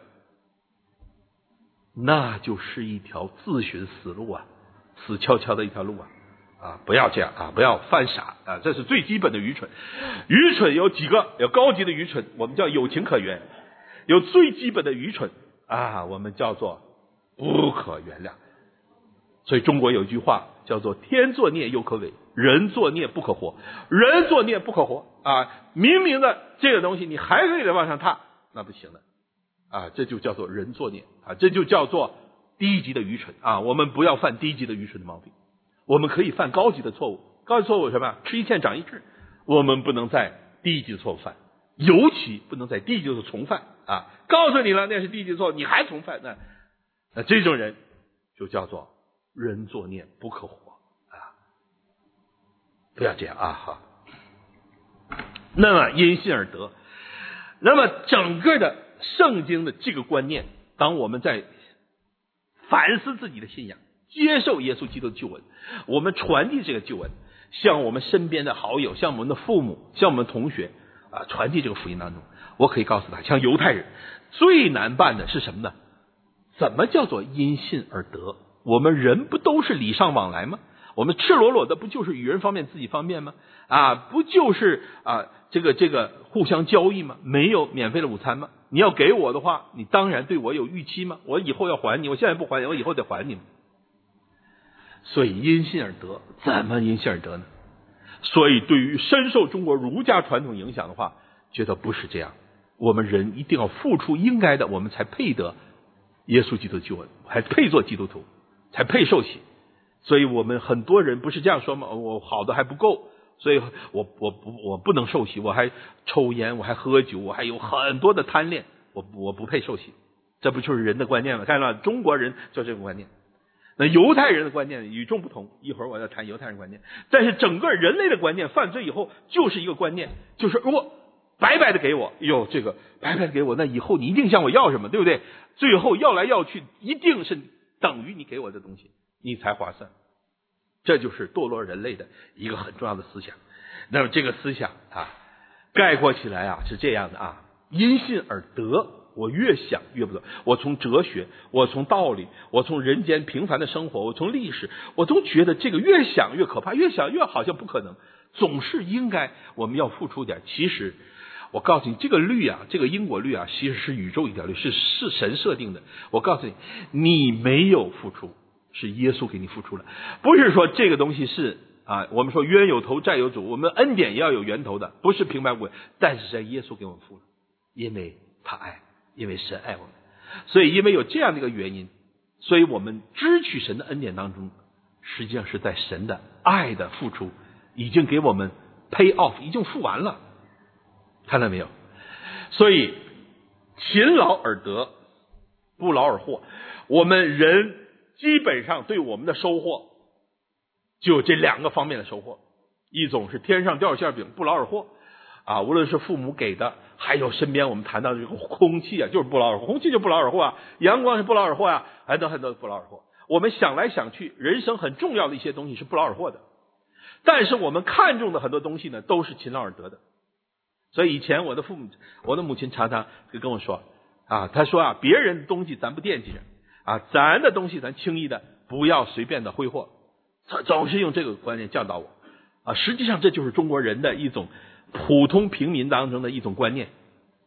A: 那就是一条自寻死路啊，死翘翘的一条路啊！啊，不要这样啊，不要犯傻啊，这是最基本的愚蠢。愚蠢有几个，有高级的愚蠢，我们叫有情可原；有最基本的愚蠢啊，我们叫做不可原谅。所以中国有一句话叫做天作孽犹可违，人作孽不可活。人作孽不可活啊！明明的这个东西你还可以往上踏，那不行的啊！这就叫做人作孽啊！这就叫做低级的愚蠢啊！我们不要犯低级的愚蠢的毛病，我们可以犯高级的错误。高级错误什么？吃一堑长一智。我们不能在低级的错误犯，尤其不能在低级的重犯啊！告诉你了，那是低级错误，你还重犯，那那这种人就叫做人作孽不可活啊！不要这样啊！好，那么因信而得，那么整个的圣经的这个观念，当我们在反思自己的信仰，接受耶稣基督的救恩，我们传递这个救恩，向我们身边的好友，向我们的父母，向我们的同学啊，传递这个福音当中，我可以告诉他，像犹太人最难办的是什么呢？怎么叫做因信而得？我们人不都是礼尚往来吗？我们赤裸裸的不就是与人方便自己方便吗？啊，不就是啊这个这个互相交易吗？没有免费的午餐吗？你要给我的话，你当然对我有预期吗？我以后要还你，我现在不还你，我以后得还你吗？所以因信而得，怎么因信而得呢？所以对于深受中国儒家传统影响的话，觉得不是这样。我们人一定要付出应该的，我们才配得耶稣基督救恩，还配做基督徒，才配受洗。所以我们很多人不是这样说吗？我好的还不够，所以我我不我不能受洗，我还抽烟，我还喝酒，我还有很多的贪恋，我我不配受洗。这不就是人的观念吗？看到中国人就这个观念。那犹太人的观念与众不同，一会儿我要谈犹太人观念。但是整个人类的观念，犯罪以后就是一个观念，就是如果白白的给我，哟，这个白白的给我，那以后你一定向我要什么，对不对？最后要来要去，一定是等于你给我的东西，你才划算。这就是堕落人类的一个很重要的思想。那么这个思想啊，概括起来啊是这样的啊：因信而得。我越想越不得，我从哲学，我从道理，我从人间平凡的生活，我从历史，我都觉得这个越想越可怕，越想越好像不可能，总是应该我们要付出点。其实我告诉你，这个律啊，这个因果律啊，其实是宇宙一条律，是是神设定的。我告诉你，你没有付出，是耶稣给你付出了。不是说这个东西是啊，我们说冤有头债有主，我们恩典也要有源头的，不是平白无故，但是在耶稣给我们付了，因为他爱。因为神爱我们，所以因为有这样的一个原因，所以我们支取神的恩典当中，实际上是在神的爱的付出已经给我们 pay off， 已经付完了，看到没有？所以勤劳而得，不劳而获。我们人基本上对我们的收获就有这两个方面的收获，一种是天上掉馅饼，不劳而获啊，无论是父母给的，还有身边我们谈到的这个空气啊，就是不劳而获，空气就不劳而获啊，阳光是不劳而获啊，很多很多不劳而获。我们想来想去，人生很重要的一些东西是不劳而获的，但是我们看重的很多东西呢，都是勤劳而得的。所以以前我的父母，我的母亲常常就跟我说啊，她说啊，别人的东西咱不惦记着啊，咱的东西咱轻易的不要随便的挥霍，她总是用这个观念教导我啊。实际上这就是中国人的一种普通平民当中的一种观念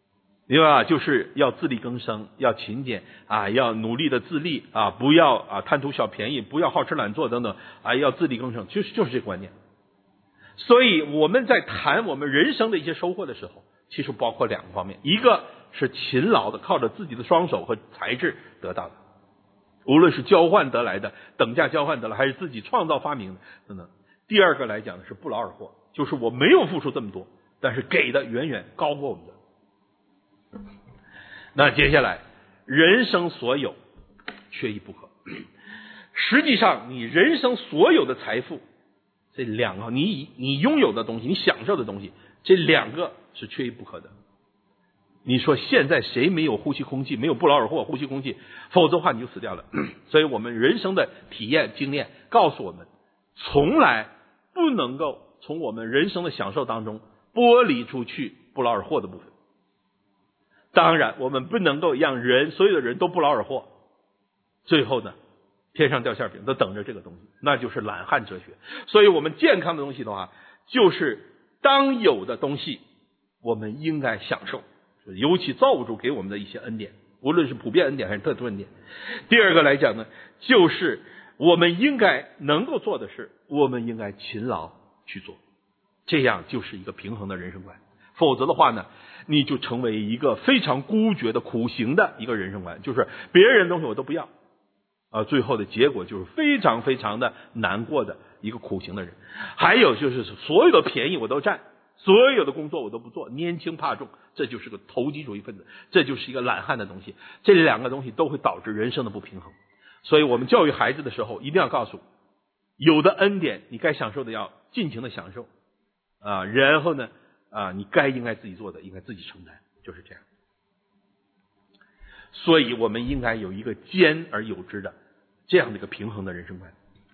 A: 明白吧？就是要自力更生，要勤俭啊，要努力的自立啊，不要啊贪图小便宜，不要好吃懒做等等啊，要自力更生，就是就是这个观念。所以我们在谈我们人生的一些收获的时候，其实包括两个方面，一个是勤劳的，靠着自己的双手和才智得到的，无论是交换得来的，等价交换得来，还是自己创造发明的等等。第二个来讲的是不劳而获，就是我没有付出这么多，但是给的远远高过我们的。那接下来，人生所有缺一不可。实际上，你人生所有的财富，这两个你你拥有的东西，你享受的东西，这两个是缺一不可的。你说现在谁没有呼吸空气，没有不劳而获呼吸空气，否则的话你就死掉了。所以我们人生的体验经验告诉我们，从来不能够从我们人生的享受当中剥离出去不劳而获的部分。当然我们不能够让人所有的人都不劳而获，最后呢天上掉馅饼都等着这个东西，那就是懒汉哲学。所以我们健康的东西的话，就是当有的东西我们应该享受，尤其造物主给我们的一些恩典，无论是普遍恩典还是特殊恩典。第二个来讲呢，就是我们应该能够做的事，我们应该勤劳去做，这样就是一个平衡的人生观。否则的话呢，你就成为一个非常孤绝的苦行的一个人生观，就是别人的东西我都不要啊，最后的结果就是非常非常的难过的一个苦行的人。还有就是所有的便宜我都占，所有的工作我都不做，年轻怕重，这就是个投机主义分子，这就是一个懒汉的东西。这两个东西都会导致人生的不平衡。所以我们教育孩子的时候一定要告诉，有的恩典你该享受的要尽情的享受啊，然后呢啊，你该应该自己做的应该自己承担，就是这样。所以我们应该有一个兼而有之的这样的一个平衡的人生观。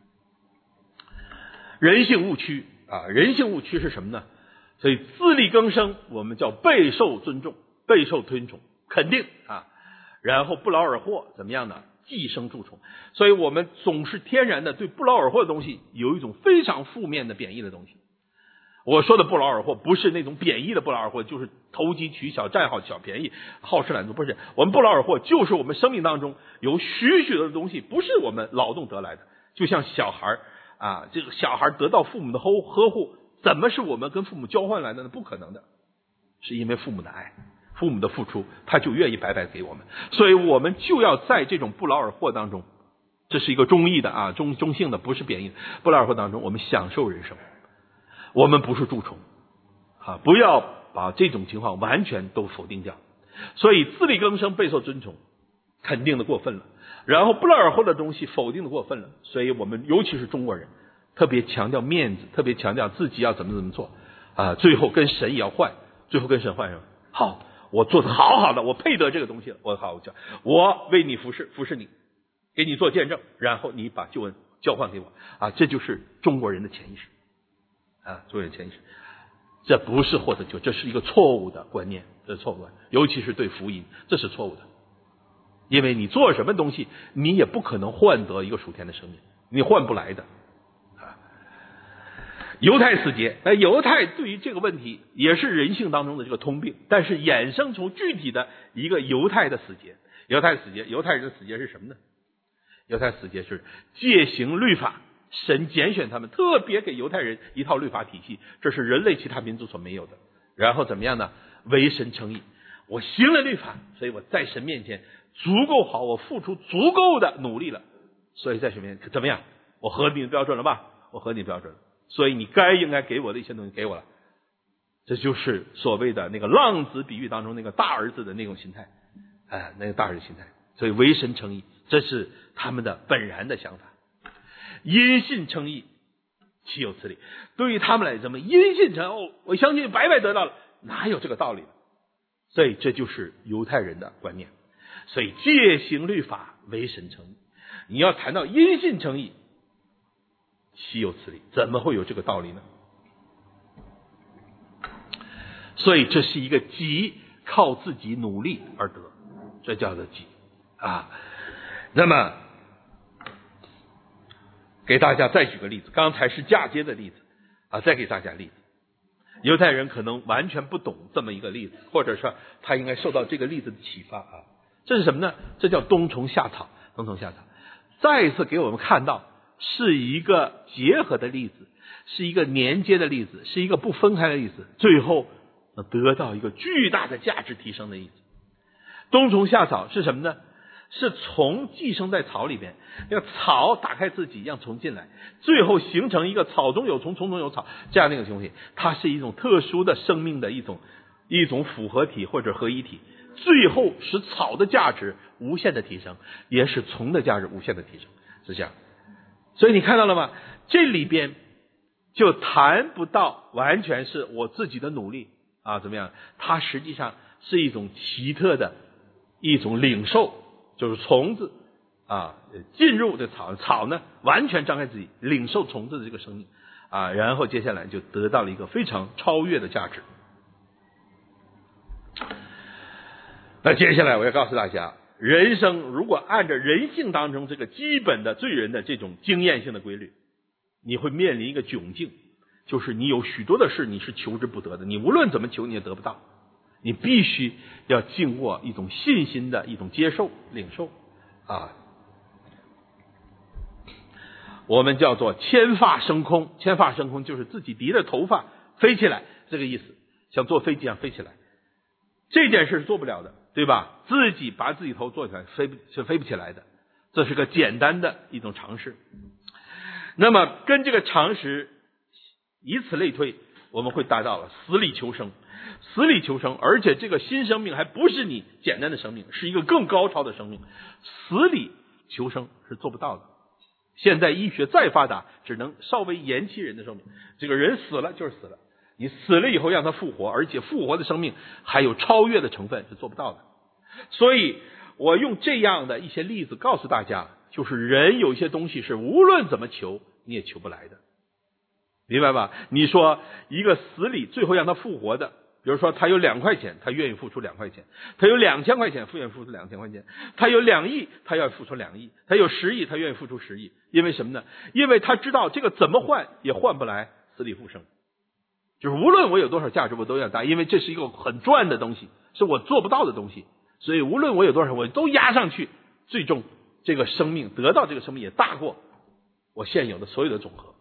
A: 人性误区啊，人性误区是什么呢？所以自力更生我们叫备受尊重，备受推崇肯定啊，然后不劳而获怎么样呢？寄生蛀虫。所以我们总是天然的对不劳而获的东西有一种非常负面的贬义的东西。我说的不劳而获不是那种贬义的不劳而获，就是投机取巧占好小便宜好吃懒做，不是。我们不劳而获就是我们生命当中有许许多的东西不是我们劳动得来的，就像小孩啊，这个小孩得到父母的呵呵护，怎么是我们跟父母交换来的呢？不可能的，是因为父母的爱，父母的付出，他就愿意白白给我们。所以我们就要在这种不劳而获当中，这是一个中义的啊，中中性的，不是贬义的。不劳而获当中，我们享受人生，我们不是蛀虫啊！不要把这种情况完全都否定掉。所以自力更生备受尊崇，肯定的过分了；然后不劳而获的东西否定的过分了。所以我们尤其是中国人，特别强调面子，特别强调自己要怎么怎么做啊！最后跟神也要换，最后跟神换上。好，我做的好好的，我配得这个东西了，我好讲，我为你服侍，服侍你，给你做见证，然后你把救恩交换给我啊！这就是中国人的潜意识。啊，做人潜意识，这不是获得救，这是一个错误的观念，这是错误的，尤其是对福音，这是错误的。因为你做什么东西，你也不可能换得一个属天的生命，你换不来的。啊，犹太死节，那犹太对于这个问题也是人性当中的这个通病，但是衍生出具体的一个犹太的死节。犹太死节，犹太人的死节是什么呢？犹太死节是戒行律法。神拣选他们，特别给犹太人一套律法体系，这是人类其他民族所没有的。然后怎么样呢？为神称义，我行了律法，所以我在神面前足够好，我付出足够的努力了，所以在神面前怎么样？我合你的标准了吧？我合你的标准了，所以你该应该给我的一些东西给我了。这就是所谓的那个浪子比喻当中那个大儿子的那种心态，哎，那个大儿子心态。所以为神称义，这是他们的本然的想法。因信称义，岂有此理？对于他们来说，因信称哦，我相信白白得到了，哪有这个道理？所以这就是犹太人的观念。所以戒行律法，为神称义。你要谈到因信称义，岂有此理？怎么会有这个道理呢？所以这是一个己靠自己努力而得，这叫做己啊。那么给大家再举个例子，刚才是嫁接的例子啊，再给大家例子。 犹太人可能完全不懂这么一个例子，或者说他应该受到这个例子的启发啊。这是什么呢？这叫冬虫夏草。冬虫夏草再一次给我们看到是一个结合的例子，是一个连接的例子，是一个不分开的例子，最后得到一个巨大的价值提升的例子。冬虫夏草是什么呢？是虫寄生在草里边，那个草打开自己让虫进来，最后形成一个草中有虫，虫中有草这样的一个东西。它是一种特殊的生命的一种一种复合体或者合一体，最后使草的价值无限的提升，也使虫的价值无限的提升，是这样。所以你看到了吗？这里边就谈不到完全是我自己的努力啊，怎么样？它实际上是一种奇特的一种领受，就是虫子啊进入这草，草呢完全张开自己领受虫子的这个生命啊，然后接下来就得到了一个非常超越的价值。那接下来我要告诉大家，人生如果按照人性当中这个基本的罪人的这种经验性的规律，你会面临一个窘境，就是你有许多的事你是求之不得的，你无论怎么求你也得不到，你必须要经过一种信心的一种接受领受啊。我们叫做牵发升空，牵发升空就是自己提着头发飞起来，这个意思，像坐飞机一样飞起来。这件事是做不了的，对吧？自己把自己头做起来飞是飞不起来的，这是个简单的一种常识。那么跟这个常识以此类推，我们会达到了死里求生，死里求生，而且这个新生命还不是你简单的生命，是一个更高超的生命。死里求生是做不到的。现在医学再发达，只能稍微延期人的寿命。这个人死了就是死了，你死了以后让他复活，而且复活的生命还有超越的成分，是做不到的。所以我用这样的一些例子告诉大家，就是人有一些东西是无论怎么求你也求不来的，明白吧？你说一个死里最后让他复活的，比如说他有两块钱，他愿意付出两块钱；他有两千块钱，愿意付出两千块钱；他有两亿，他要付出两亿；他有十亿，他愿意付出十亿。因为什么呢？因为他知道这个怎么换也换不来死里复生，就是无论我有多少价值我都要搭，因为这是一个很赚的东西，是我做不到的东西，所以无论我有多少我都压上去，最终这个生命得到这个生命也大过我现有的所有的总和。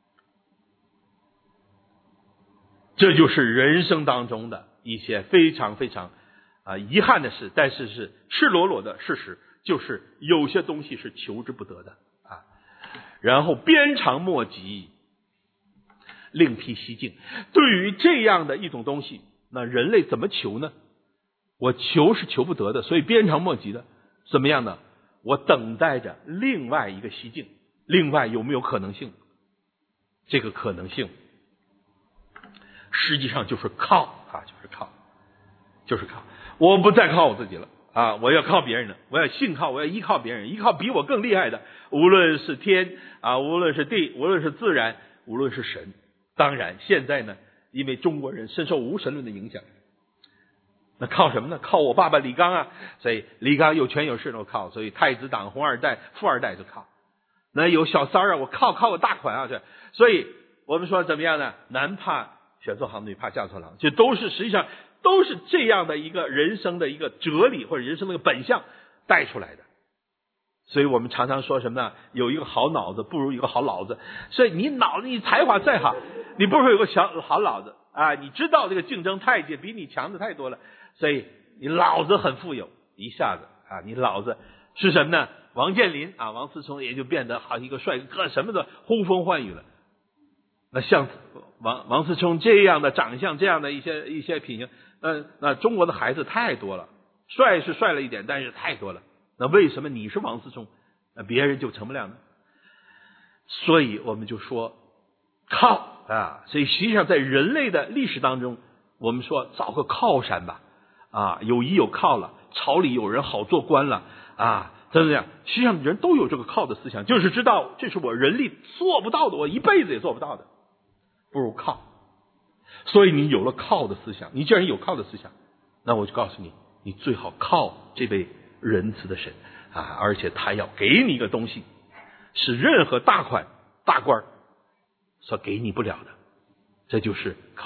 A: 这就是人生当中的一些非常非常啊遗憾的事，但是是赤裸裸的事实，就是有些东西是求之不得的啊。然后鞭长莫及，另辟蹊径。对于这样的一种东西，那人类怎么求呢？我求是求不得的，所以鞭长莫及的。怎么样呢？我等待着另外一个蹊径，另外有没有可能性？这个可能性实际上就是靠啊，就是靠，就是靠。我不再靠我自己了啊，我要靠别人了，我要信靠，我要依靠别人，依靠比我更厉害的，无论是天啊，无论是地，无论是自然，无论是神。当然，现在呢，因为中国人深受无神论的影响，那靠什么呢？靠我爸爸李刚啊，所以李刚有权有势都靠，所以太子党、红二代、富二代就靠。那有小三儿啊，我靠靠我大款啊，这所以我们说怎么样呢？男怕选错行，女怕嫁错郎，这都是实际上都是这样的一个人生的一个哲理或者人生的一个本相带出来的。所以我们常常说什么呢？有一个好脑子不如一个好老子。所以你脑子你才华再好，你不如有个小好脑子啊！你知道这个竞争太极比你强的太多了，所以你脑子很富有，一下子啊，你脑子是什么呢？王健林啊，王思聪也就变得好一个帅哥，什么的呼风唤雨了。那像王王思聪这样的长相，这样的一些一些品行，呃，那中国的孩子太多了，帅是帅了一点，但是太多了。那为什么你是王思聪，那别人就成不了呢？所以我们就说靠啊，所以实际上在人类的历史当中，我们说找个靠山吧，啊，有依有靠了，朝里有人好做官了啊，真的这样。实际上人都有这个靠的思想，就是知道这是我人力做不到的，我一辈子也做不到的，不如靠。所以你有了靠的思想，你既然有靠的思想，那我就告诉你，你最好靠这位仁慈的神啊，而且他要给你一个东西，是任何大款大官所给你不了的，这就是靠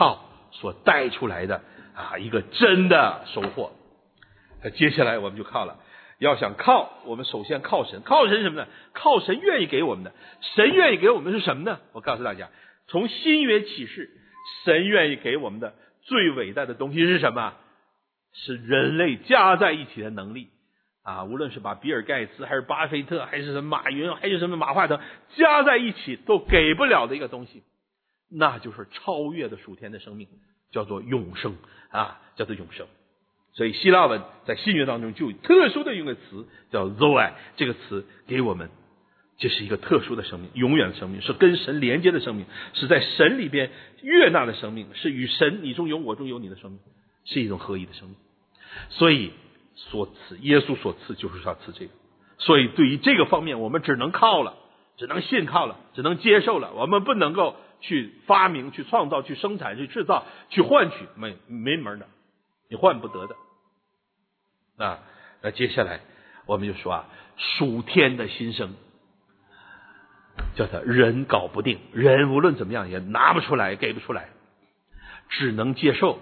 A: 所带出来的啊一个真的收获。接下来我们就靠了，要想靠，我们首先靠神。靠神什么呢？靠神愿意给我们的。神愿意给我们是什么呢？我告诉大家，从新约启示，神愿意给我们的最伟大的东西是什么？是人类加在一起的能力啊！无论是把比尔盖茨还是巴菲特还是什么马云还是什么马化腾加在一起都给不了的一个东西，那就是超越的属天的生命，叫做永生啊，叫做永生。所以希腊文在新约当中就特殊的用个词叫 Zoe， 这个词给我们这是一个特殊的生命，永远的生命，是跟神连接的生命，是在神里边悦纳的生命，是与神你中有我中有你的生命，是一种合一的生命。所以所赐耶稣所赐就是要赐这个。所以对于这个方面我们只能靠了，只能信靠了，只能接受了，我们不能够去发明去创造去生产去制造去换取，没没门的，你换不得的啊。那接下来我们就说啊，属天的新生叫他人搞不定，人无论怎么样也拿不出来给不出来，只能接受。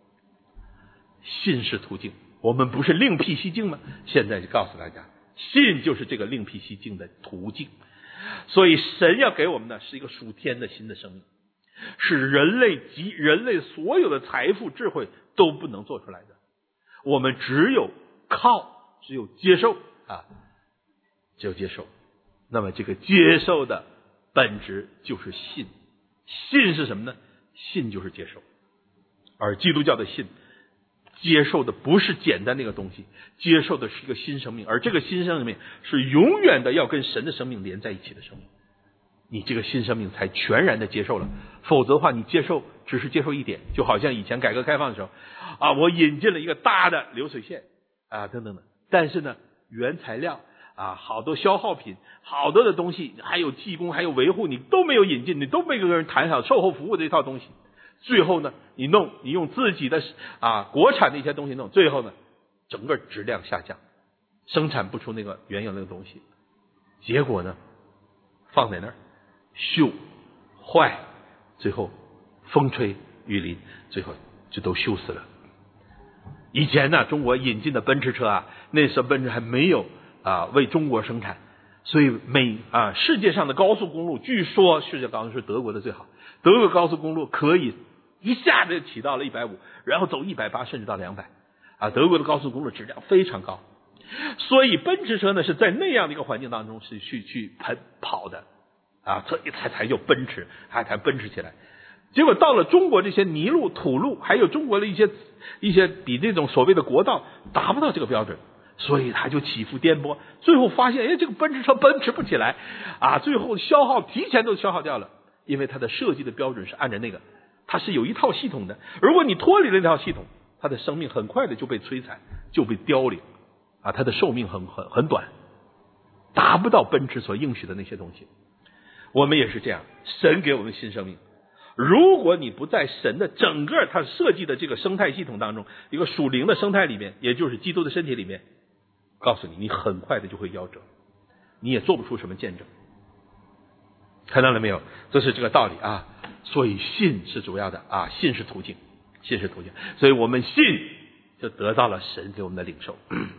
A: 信是途径，我们不是另辟蹊径吗？现在就告诉大家，信就是这个另辟蹊径的途径。所以神要给我们的是一个属天的新的生命，是人类及人类所有的财富智慧都不能做出来的，我们只有靠，只有接受啊，只有接受。那么这个接受的本质就是信。信是什么呢？信就是接受。而基督教的信接受的不是简单那个东西，接受的是一个新生命，而这个新生命是永远的要跟神的生命连在一起的生命，你这个新生命才全然的接受了。否则的话，你接受只是接受一点，就好像以前改革开放的时候啊，我引进了一个大的流水线啊等等的，但是呢原材料啊好多消耗品好多的东西还有技工还有维护你都没有引进，你都没有跟人谈好售后服务这套东西，最后呢你弄你用自己的啊国产的一些东西弄，最后呢整个质量下降，生产不出那个原有那个东西，结果呢放在那儿锈坏，最后风吹雨淋，最后就都锈死了。以前呢中国引进的奔驰车啊，那时候奔驰还没有啊为中国生产，所以美啊世界上的高速公路，据说世界高速是德国的最好，德国高速公路可以一下子起到了一百五，然后走一百八甚至到两百啊，德国的高速公路质量非常高。所以奔驰车呢是在那样的一个环境当中是去去跑跑的啊，所以才才叫奔驰，还才奔驰起来。结果到了中国这些泥路土路，还有中国的一些一些比这种所谓的国道达不到这个标准，所以它就起伏颠簸，最后发现哎，这个奔驰车奔驰不起来啊，最后消耗提前都消耗掉了，因为它的设计的标准是按照那个，它是有一套系统的，如果你脱离了这套系统，它的生命很快的就被摧残，就被凋零啊，它的寿命很很很短，达不到奔驰所应许的那些东西。我们也是这样，神给我们新生命，如果你不在神的整个他设计的这个生态系统当中，一个属灵的生态里面，也就是基督的身体里面，告诉你你很快的就会夭折，你也做不出什么见证。看到了没有？这是这个道理啊。所以信是主要的啊，信是途径，信是途径，所以我们信就得到了神给我们的领受。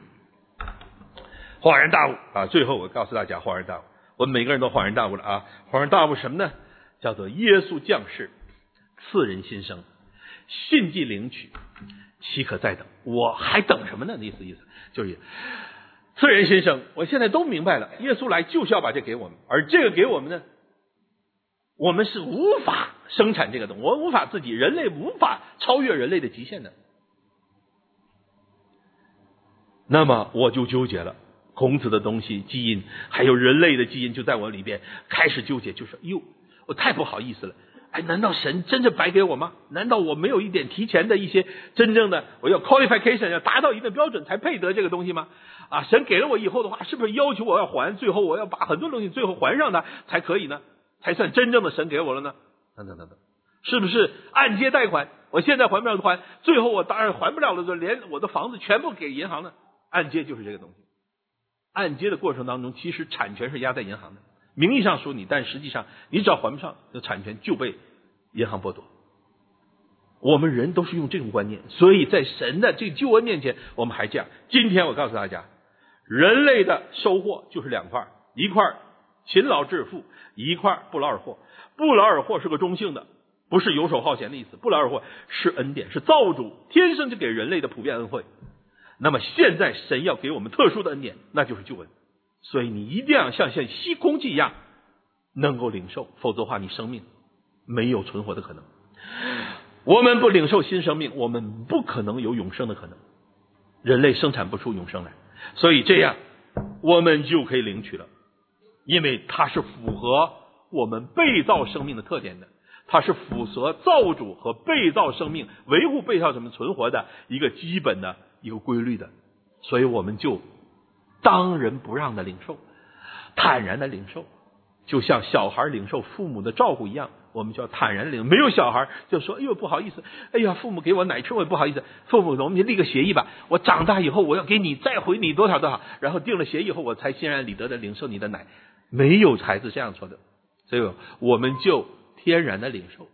A: 恍然大悟啊！最后我告诉大家恍然大悟，我们每个人都恍然大悟了啊！恍然大悟什么呢？叫做耶稣降世，赐人新生，信既领取，岂可再等？我还等什么呢？意思意思就是赐人新生，我现在都明白了，耶稣来就是要把这给我们，而这个给我们呢，我们是无法生产这个东西，我无法自己，人类无法超越人类的极限的。那么我就纠结了，孔子的东西基因还有人类的基因就在我里边开始纠结，就是哟，我太不好意思了，哎，难道神真正白给我吗？难道我没有一点提前的一些真正的我要 qualification 要达到一定标准才配得这个东西吗？啊，神给了我以后的话，是不是要求我要还，最后我要把很多东西最后还上它才可以呢？才算真正的神给我了呢？等等等等，是不是按揭贷款，我现在还不了还，最后我当然还不了了，就连我的房子全部给银行了。按揭就是这个东西，按揭的过程当中，其实产权是压在银行的，名义上属你，但实际上你只要还不上，这产权就被银行剥夺。 我们人都是用这种观念，所以在神的这救恩面前，我们还这样。今天我告诉大家，人类的收获就是两块，一块勤劳致富，一块不劳而获。不劳而获是个中性的，不是游手好闲的意思。不劳而获是恩典，是造物主天生就给人类的普遍恩惠。那么现在神要给我们特殊的恩典，那就是救恩。所以你一定要像像吸空气一样能够领受，否则的话你生命没有存活的可能。我们不领受新生命，我们不可能有永生的可能。人类生产不出永生来，所以这样我们就可以领取了，因为它是符合我们被造生命的特点的，它是符合造物主和被造生命维护被造生命存活的一个基本的一个规律的，所以我们就当仁不让的领受，坦然的领受，就像小孩领受父母的照顾一样，我们就要坦然领。没有小孩就说哎呦不好意思，哎呀父母给我奶吃我也不好意思，父母我们立个协议吧，我长大以后我要给你再回你多少多少，然后定了协议以后我才心安理得的领受你的奶。没有孩子这样说的，所以我们就天然的领受，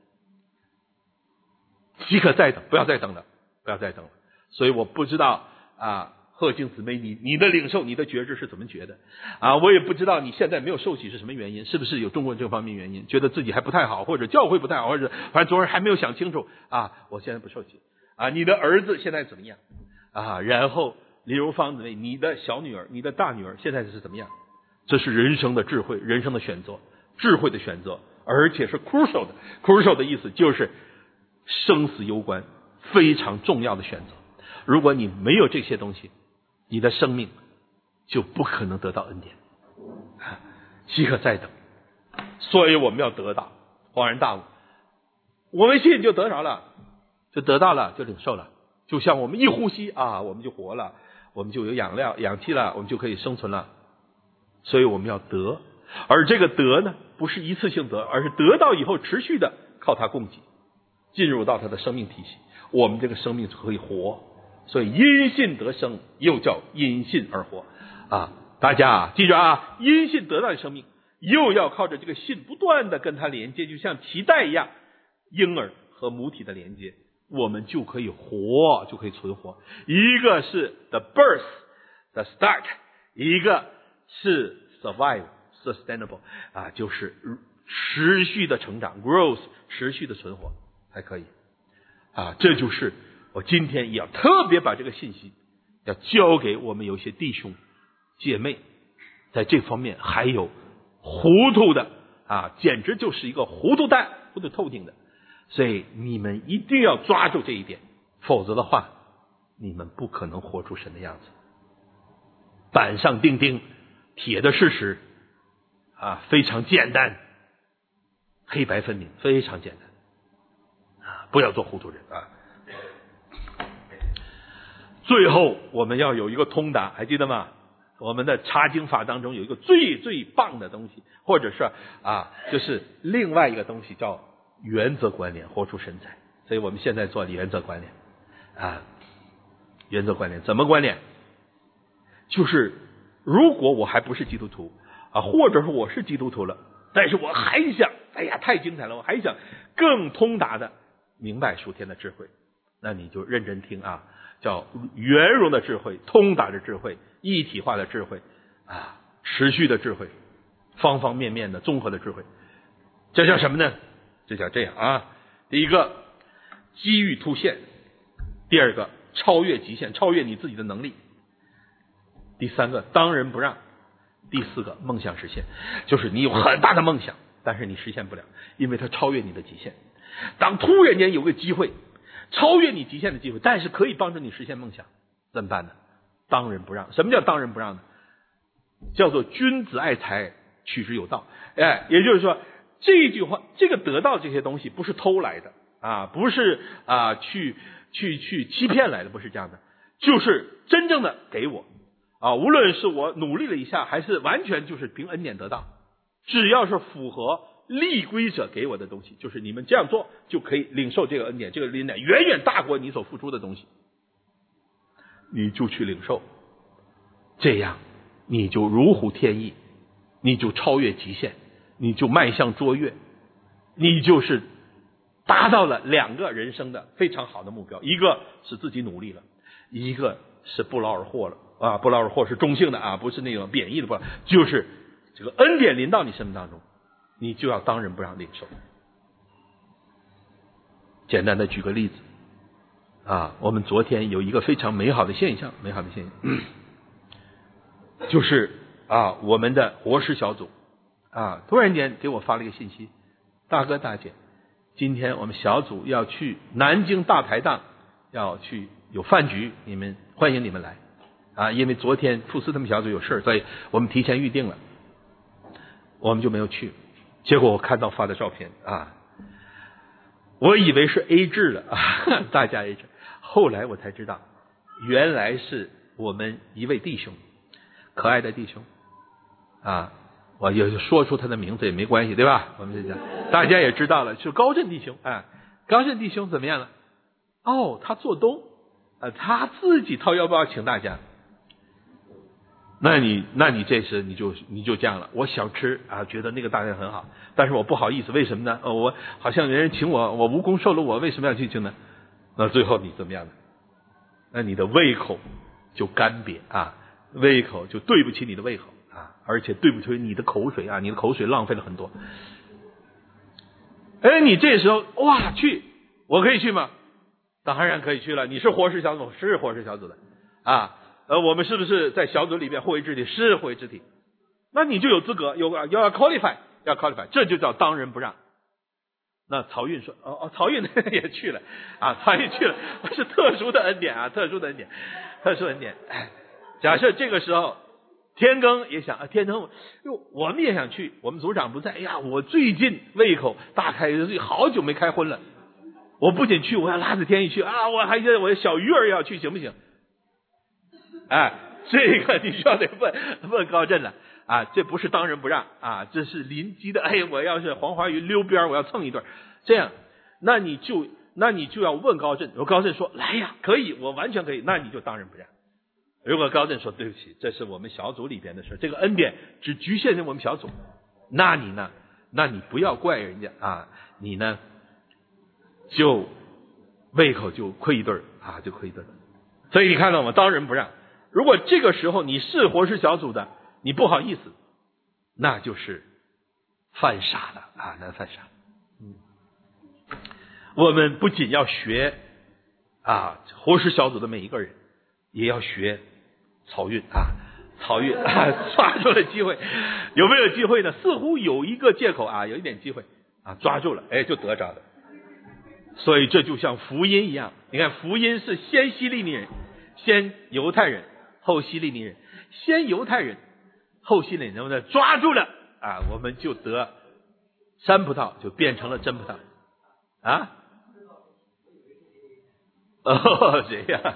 A: 即可再等，不要再等了，不要再等了。所以我不知道啊，贺静姊妹，你你的领受，你的觉知是怎么觉得啊？我也不知道你现在没有受洗是什么原因，是不是有中国这方面原因，觉得自己还不太好，或者教会不太好，或者反正昨儿还没有想清楚啊，我现在不受洗啊。你的儿子现在怎么样啊？然后李如芳姊妹，你的小女儿，你的大女儿现在是怎么样？这是人生的智慧，人生的选择，智慧的选择，而且是 crucial 的 crucial 的意思就是生死攸关，非常重要的选择。如果你没有这些东西，你的生命就不可能得到恩典，即可再等。所以我们要得到，恍然大悟，我们信就得着了，就得到了，就领受了。就像我们一呼吸啊，我们就活了，我们就有养料氧气了，我们就可以生存了。所以我们要得，而这个得呢，不是一次性得，而是得到以后持续的靠它供给，进入到它的生命体系，我们这个生命就可以活。所以因信得生，又叫因信而活啊！大家啊，记住啊，因信得到的生命，又要靠着这个信不断的跟它连接，就像脐带一样，婴儿和母体的连接，我们就可以活，就可以存活。一个是 the birth the start， 一个是 survive sustainable 啊，就是持续的成长 growth， 持续的存活才可以啊。这就是我今天也要特别把这个信息要交给我们有些弟兄姐妹，在这方面还有糊涂的啊，简直就是一个糊涂蛋，糊涂透顶的。所以你们一定要抓住这一点，否则的话你们不可能活出神的样子。板上钉钉，铁的事实啊，非常简单，黑白分明，非常简单啊，不要做糊涂人啊。最后我们要有一个通达，还记得吗？我们的查经法当中有一个最最棒的东西，或者是啊，就是另外一个东西叫原则关联，活出神采。所以我们现在做原则关联啊，原则关联怎么关联？就是如果我还不是基督徒啊，或者是我是基督徒了，但是我还想，哎呀，太精彩了，我还想更通达的明白属天的智慧，那你就认真听啊，叫圆融的智慧，通达的智慧，一体化的智慧啊，持续的智慧，方方面面的综合的智慧。这叫什么呢？这叫这样啊，第一个机遇凸显，第二个超越极限，超越你自己的能力，第三个当仁不让，第四个梦想实现，就是你有很大的梦想，但是你实现不了，因为它超越你的极限。当突然间有个机会超越你极限的机会，但是可以帮助你实现梦想，怎么办呢？当仁不让。什么叫当仁不让呢？叫做君子爱财，取之有道。哎，也就是说这句话，这个得到这些东西不是偷来的啊，不是啊去去去欺骗来的，不是这样的，就是真正的给我啊，无论是我努力了一下，还是完全就是凭恩典得到，只要是符合立规者给我的东西，就是你们这样做就可以领受这个恩典，这个恩典远远大过你所付出的东西，你就去领受，这样你就如虎添翼，你就超越极限，你就迈向卓越，你就是达到了两个人生的非常好的目标，一个是自己努力了，一个是不劳而获了啊！不劳而获是中性的啊，不是那种贬义的不，就是这个恩典临到你生命当中，你就要当仁不让领受。简单的举个例子啊，我们昨天有一个非常美好的现象，美好的现象，嗯、就是啊，我们的活尸小组啊，突然间给我发了一个信息，大哥大姐，今天我们小组要去南京大排档，要去有饭局，你们欢迎你们来啊！因为昨天傅斯他们小组有事，所以我们提前预定了，我们就没有去。结果我看到发的照片啊，我以为是 A 制了啊，大家 A 制，后来我才知道，原来是我们一位弟兄，可爱的弟兄啊。我也说出他的名字也没关系，对吧？我们就讲，大家也知道了，是高振弟兄啊。高振弟兄怎么样了？哦，他做东，呃，他自己掏腰包请大家。那你，那你这时你就你就这样了。我想吃啊，觉得那个大家很好，但是我不好意思，为什么呢？呃，我好像人家请我，我无功受禄，我为什么要去请呢？那最后你怎么样呢？那你的胃口就干瘪啊，胃口就对不起你的胃口。啊，而且对不起你的口水啊，你的口水浪费了很多。哎，你这时候哇去，我可以去吗？当然可以去了。你是活尸小组，是活尸小组的啊。呃，我们是不是在小组里边互为肢体？是互为肢体。那你就有资格，有要 qualify， 要 qualify， 这就叫当仁不让。那曹运说，哦哦，曹运也去了啊，曹运去了，是特殊的恩典啊，特殊的恩典，特殊恩典。假设这个时候。天更也想啊，天更，哟，我们也想去。我们组长不在，哎呀，我最近胃口大开，好久没开荤了。我不仅去，我要拉着天一去啊，我还我的小鱼儿要去，行不行？哎，这个你需要得问问高振了啊，这不是当仁不让啊，这是临机的。哎，我要是黄花鱼溜边，我要蹭一顿，这样，那你就那你就要问高振。如果高振说来呀，可以，我完全可以，那你就当仁不让。如果高振说对不起，这是我们小组里边的事，这个恩典只局限于我们小组，那你呢？那你不要怪人家啊，你呢就胃口就亏一顿啊，就亏一顿。所以你看到吗？当仁不让。如果这个时候你是活尸小组的，你不好意思，那就是犯傻了啊，那犯傻。嗯，我们不仅要学啊活尸小组的每一个人，也要学曹运啊，曹运啊，抓住了机会，有没有机会呢？似乎有一个借口啊，有一点机会啊，抓住了，哎，就得着了。所以这就像福音一样，你看福音是先希利尼人，先犹太人，后希利尼人，先犹太人，后希利尼人，我们抓住了啊，我们就得山葡萄就变成了真葡萄啊。哦，谁呀？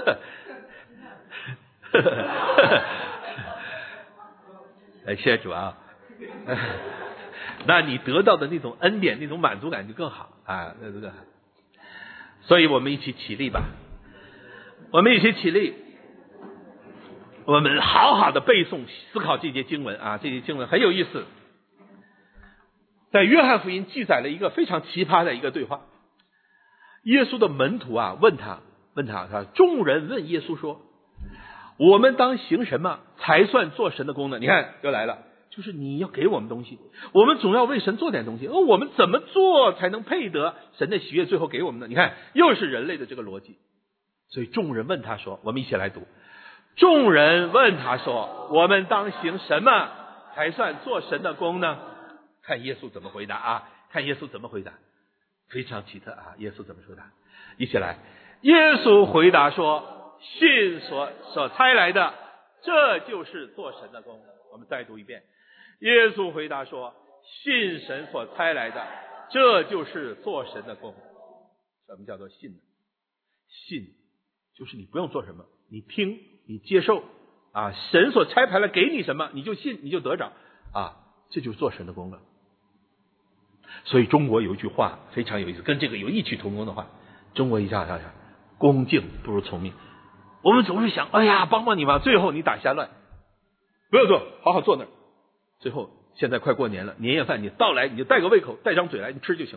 A: 哎，谢谢主啊！那你得到的那种恩典、那种满足感就更好啊，那个。所以我们一起起立吧，我们一起起立，我们好好的背诵、思考这节经文啊，这节经文很有意思。在约翰福音记载了一个非常奇葩的一个对话。耶稣的门徒啊，问他，问他，他众人问耶稣说：“我们当行什么才算做神的功呢？”你看，又来了，就是你要给我们东西，我们总要为神做点东西。而我们怎么做才能配得神的喜悦，最后给我们呢？你看，又是人类的这个逻辑。所以众人问他说：“我们一起来读。”众人问他说：“我们当行什么才算做神的功呢？”看耶稣怎么回答啊！看耶稣怎么回答。非常奇特啊！耶稣怎么说的？一起来，耶稣回答说：“信所所差来的，这就是做神的功。”我们再读一遍。耶稣回答说：“信神所差来的，这就是做神的功。”什么叫做信呢？信就是你不用做什么，你听，你接受啊，神所差派来给你什么，你就信，你就得着啊，这就是做神的功了。所以中国有一句话非常有意思，跟这个有异曲同工的话。中国一下下下，恭敬不如从命。我们总是想，哎呀，帮帮你吧，最后你打瞎乱，不要做，好好坐那儿。最后现在快过年了，年夜饭你到来，你就带个胃口，带张嘴来，你吃就行了。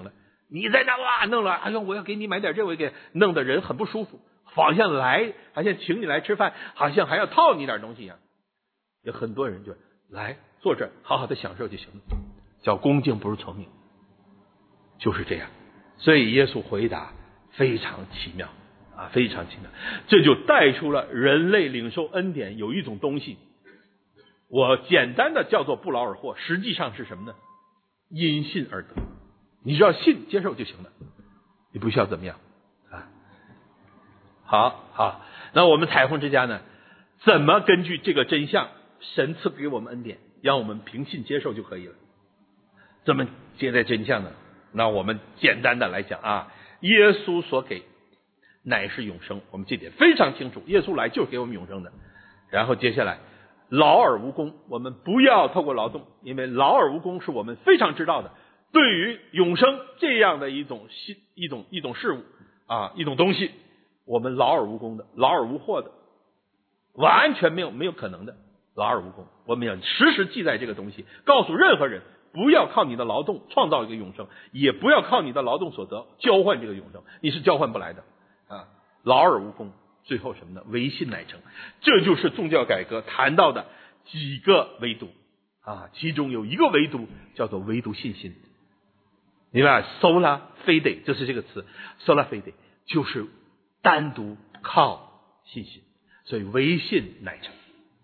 A: 你在那哇弄了，哎呦，我要给你买点这，我给弄得人很不舒服，好像来，好像请你来吃饭，好像还要套你点东西一样。有很多人就来坐这儿，好好的享受就行了，叫恭敬不如从命，就是这样。所以耶稣回答非常奇妙啊，非常奇妙，这就带出了人类领受恩典有一种东西，我简单的叫做不劳而获，实际上是什么呢？因信而得。你只要信接受就行了，你不需要怎么样啊。好好，那我们彩虹之家呢，怎么根据这个真相，神赐给我们恩典，让我们凭信接受就可以了？怎么接待真相呢？那我们简单的来讲啊，耶稣所给乃是永生，我们这点非常清楚，耶稣来就是给我们永生的。然后接下来劳而无功，我们不要透过劳动，因为劳而无功是我们非常知道的。对于永生这样的一种一种一种事物啊，一种东西，我们劳而无功的，劳而无获的，完全没有没有可能的，劳而无功。我们要时时记在这个东西，告诉任何人，不要靠你的劳动创造一个永生，也不要靠你的劳动所得交换这个永生，你是交换不来的啊！劳而无功，最后什么呢？唯信乃成。这就是宗教改革谈到的几个维度啊，其中有一个维度叫做唯独信心。明白 ？sola fide 就是这个词 ，sola fide 就是单独靠信心，所以唯信乃成。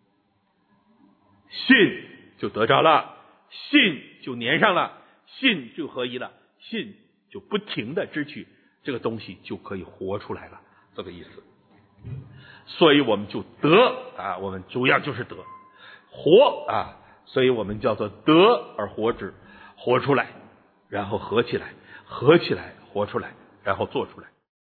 A: 信就得着了，信就粘上了，信就合一了，信就不停的支取这个东西，就可以活出来了，这个意思。所以我们就得啊，我们主要就是得活啊，所以我们叫做得而活之，活出来。然后合起来，合起来，活出来，然后做出来。